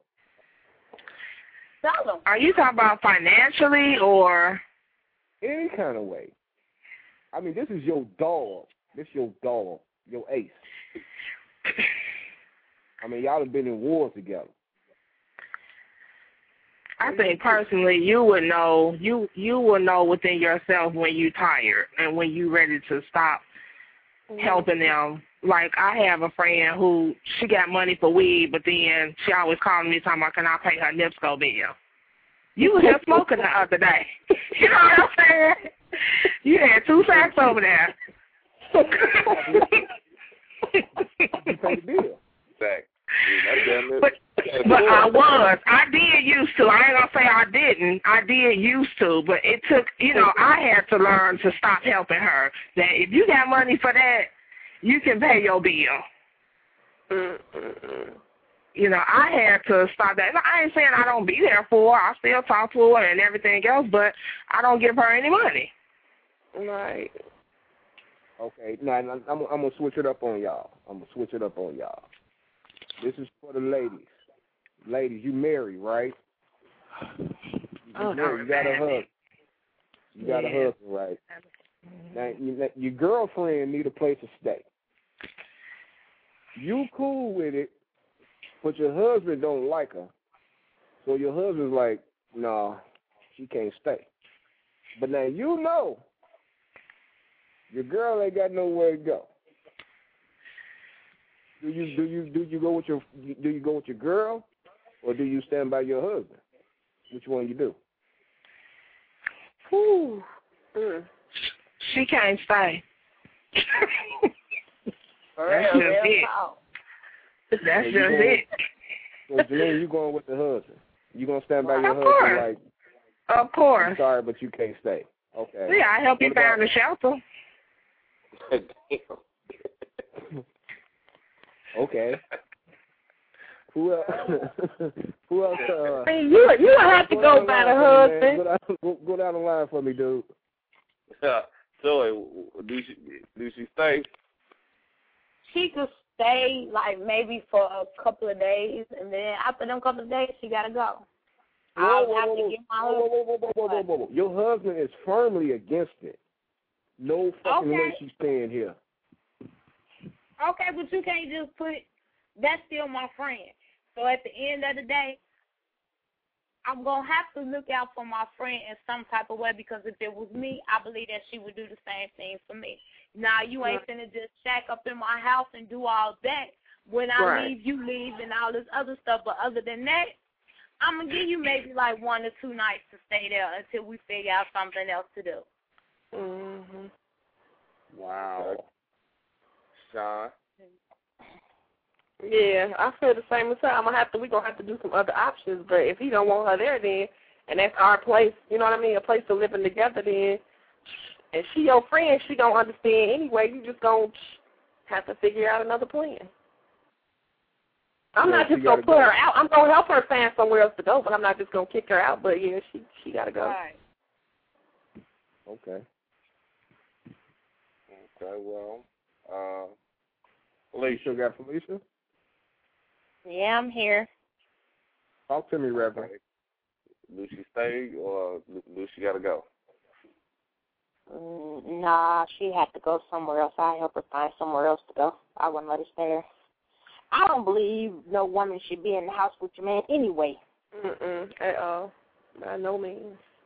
S3: Tell them.
S9: Are you talking about financially or?
S4: Any kind of way. I mean, this is your dog. This your dog, your ace. I mean, y'all have been in wars together.
S9: I think personally, you would know you you will know within yourself when you're tired and when you're ready to stop helping them. Like I have a friend who she got money for weed, but then she always calling me talking about can I pay her NIPSCO bill. You was just smoking the other day. You know what I'm saying? You had two sacks over there.
S4: You pay the bill.
S2: Exactly. Yeah,
S9: But but I was. I did used to. I ain't gonna say I didn't. I did used to, but it took you know, I had to learn to stop helping her. That if you got money for that, you can pay your bill.
S10: Mm-mm-mm.
S9: You know, I had to stop that. I ain't saying I don't be there for her. I still talk to her and everything else, but I don't give her any money.
S10: Right.
S4: Okay, now I'm, I'm, I'm gonna switch it up on y'all. I'm gonna switch it up on y'all. This is for the ladies. Ladies, you married, right? You
S9: Oh,
S4: married. You got a husband. You got
S9: Yeah.
S4: a husband, right? Now, you, your girlfriend need a place to stay. You cool with it, but your husband don't like her. So your husband's like, nah, she can't stay. But now you know your girl ain't got nowhere to go. Do you do you do you go with your do you go with your girl, or do you stand by your husband? Which one you do?
S10: Whew. Mm.
S9: She can't stay.
S3: For
S9: That's
S3: real,
S9: just
S3: real
S9: it.
S3: talk.
S9: That's
S4: So you
S9: just
S4: going-
S9: it.
S4: So Janine, you going with the husband? You gonna stand by your
S9: Of
S4: husband
S9: course.
S4: like,
S9: Of
S4: I'm
S9: course.
S4: sorry, but you can't stay. Okay.
S9: Yeah, I help you
S4: What about-
S9: find a shelter.
S4: Okay. Who else? Who else? Uh,
S10: I mean, you you would have to
S4: go
S10: go
S4: down
S10: by
S4: the
S10: the
S4: line for me, man.
S10: husband.
S4: Go down, go, go down the line for me, dude.
S2: Yeah. So, do she do she stay?
S3: She could stay like maybe for a couple of days, and then after them couple of days, she gotta go. I'll
S4: Whoa, whoa,
S3: have
S4: whoa,
S3: to
S4: whoa.
S3: get my
S4: Whoa, whoa, whoa, whoa, whoa, whoa, whoa, whoa. Your husband is firmly against it. No fucking
S3: Okay.
S4: way she's staying here.
S3: Okay, but you can't just put. That's still my friend. So at the end of the day, I'm gonna have to look out for my friend in some type of way, because if it was me, I believe that she would do the same thing for me. Now you ain't finna just shack up in my house and do all that. When I
S10: Right.
S3: leave, you leave, and all this other stuff. But other than that, I'm gonna give you maybe like one or two nights to stay there until we figure out something else to do.
S10: Mhm.
S2: Wow. Sean.
S10: Yeah, I feel the same as her. I'm gonna have to. We gonna have to do some other options. But if he don't want her there, then and that's our place, you know what I mean, a place to living together then, and she your friend, she don't understand anyway, you just gonna have to figure out another plan. I'm
S4: yeah,
S10: not just going to put go. her out. I'm going to help her find somewhere else to go, but I'm not just going to kick her out, but yeah, she she got to go.
S3: Right.
S4: Okay.
S2: Okay, well, uh,
S4: Felicia, got Felicia?
S8: Yeah, I'm here.
S4: Talk to me, Reverend.
S2: Okay. Lucy stay or Lucy got to go?
S8: Mm, nah, she had to go somewhere else. I help her find somewhere else to go. I wouldn't let her stay there. I don't believe no woman should be in the house with your man anyway.
S10: Mm-mm, at all. By no means.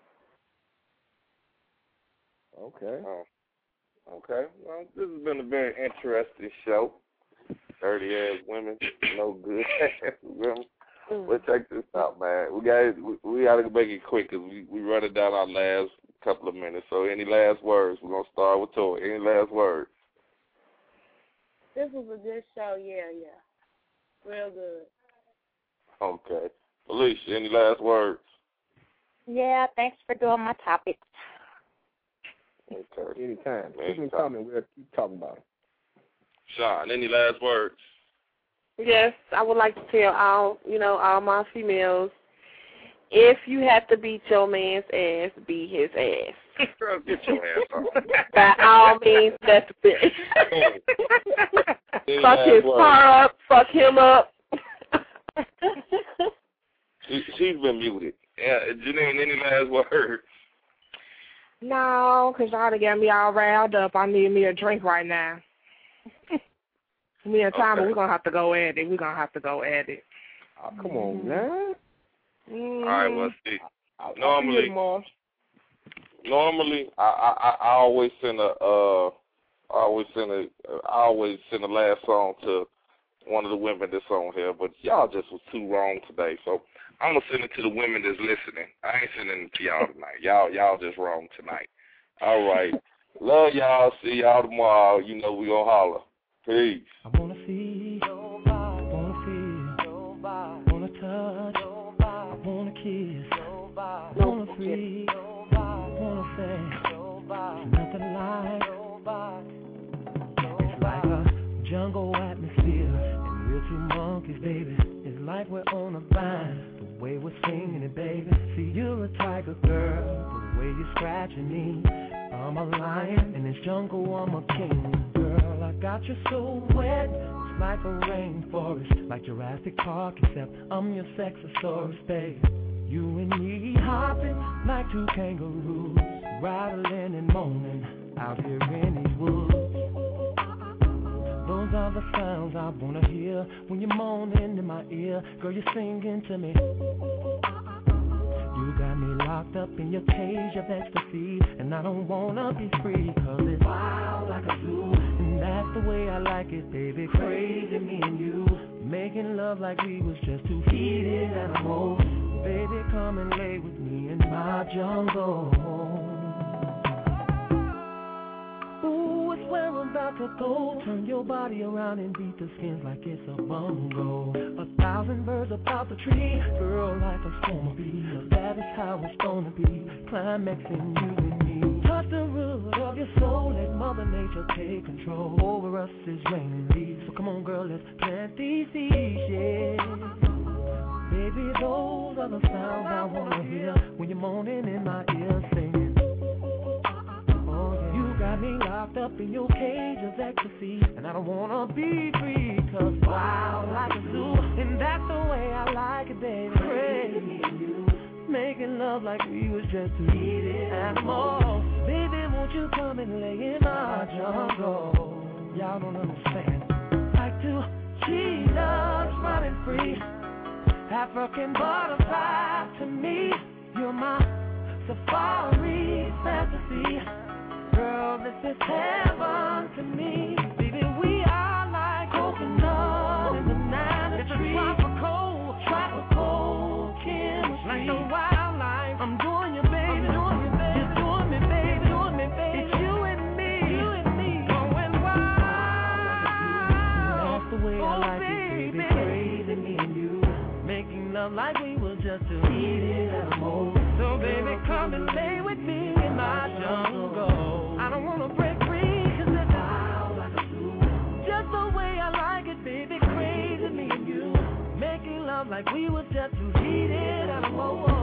S2: Okay. Oh. Okay. Well, this has been a very interesting show. Dirty ass women, no good ass women. Mm. Let's check this out, man. We got we, we got to make it quick because we we running down our last couple of minutes. So, any last words? We're gonna start with Tori. Any last words?
S3: This was a good show. Yeah, yeah. Real good.
S2: Okay. Felicia, any last words?
S8: Yeah, thanks for doing my topics.
S2: Okay.
S4: Anytime. Keep them coming. We'll keep talking about it.
S2: Sean, any last words?
S10: Yes, I would like to tell all, you know, all my females, if you have to beat your man's ass, beat his ass.
S2: Girl, get your ass off.
S10: By all means, that's the best. Fuck his car up, fuck him up.
S2: she, she's been muted. Yeah, Janine, any last words?
S9: No, because y'all done got me all riled up. I need me a drink right now. Me and Tommy, okay. We're going to have to go at it. We're going to have to go at it.
S4: Oh, come on, man.
S2: Mm-hmm. All right, well, see, normally, normally, I, I, I always send a, uh, I always send a, I always send the last song to one of the women that's on here, but y'all just was too wrong today, so I'm gonna send it to the women that's listening. I ain't sending it to y'all tonight. Y'all, y'all just wrong tonight. All right, love y'all. See y'all tomorrow. You know we gonna holler. Peace.
S11: I wanna see, wanna feel, wanna touch, I wanna kiss, wanna free, wanna say, nothing like. It's like a jungle atmosphere, and we're two monkeys, baby. It's like we're on a vine, the way we're singing it, baby. See, you're a tiger girl, the way you're scratching me. I'm a lion, in this jungle I'm a king. Girl, I got you so wet, it's like a rainforest, like Jurassic Park, except I'm your sexosaurus, baby. You and me hopping like two kangaroos, rattling and moaning out here in these woods. Those are the sounds I wanna hear when you're moaning in my ear. Girl, you're singing to me. You got me locked up in your cage of ecstasy, and I don't wanna be free, cause it's wild like a zoo, and that's the way I like it, baby. Crazy, me and you, making love like we was just two heated animals. Baby, come and lay with me in my jungle. Ooh, it's where I'm about to go. Turn your body around and beat the skins like it's a bongo. A thousand birds about the tree, girl, like a swarm of bees. That is how it's gonna be, climaxing you and me. Touch the root of your soul, let Mother Nature take control. Over us is raining leaves, so come on, girl, let's plant these seeds, yeah. Baby, those are the sounds I wanna hear when you're moaning in my ear, singing. Oh, yeah. You got me locked up in your cage of ecstasy, and I don't wanna be free, cause wild like a zoo, and that's the way I like it, baby. Crazy, you making love like we was just two heated animals. Baby, won't you come and lay in my jungle? Y'all don't understand. Like two cheetahs running free, African butterfly to me. You're my safari fantasy. Girl, this is heaven to me. Baby, we are like coconut in the banana tree. It's a tropical, tropical chemistry. Like the wildlife, I'm doing you, baby. I'm doing you, baby. You're doing me, baby. Doing me, baby. It's you and me, you and me, going wild. That's the way I like it, baby. Crazy, me and you, making love like like we were just two heated animals. So baby, come and lay with me in my jungle. I don't wanna break free, cause it's wild like a zoo. Just the way I like it, baby, crazy me and you. Making love like we were just two heated animals.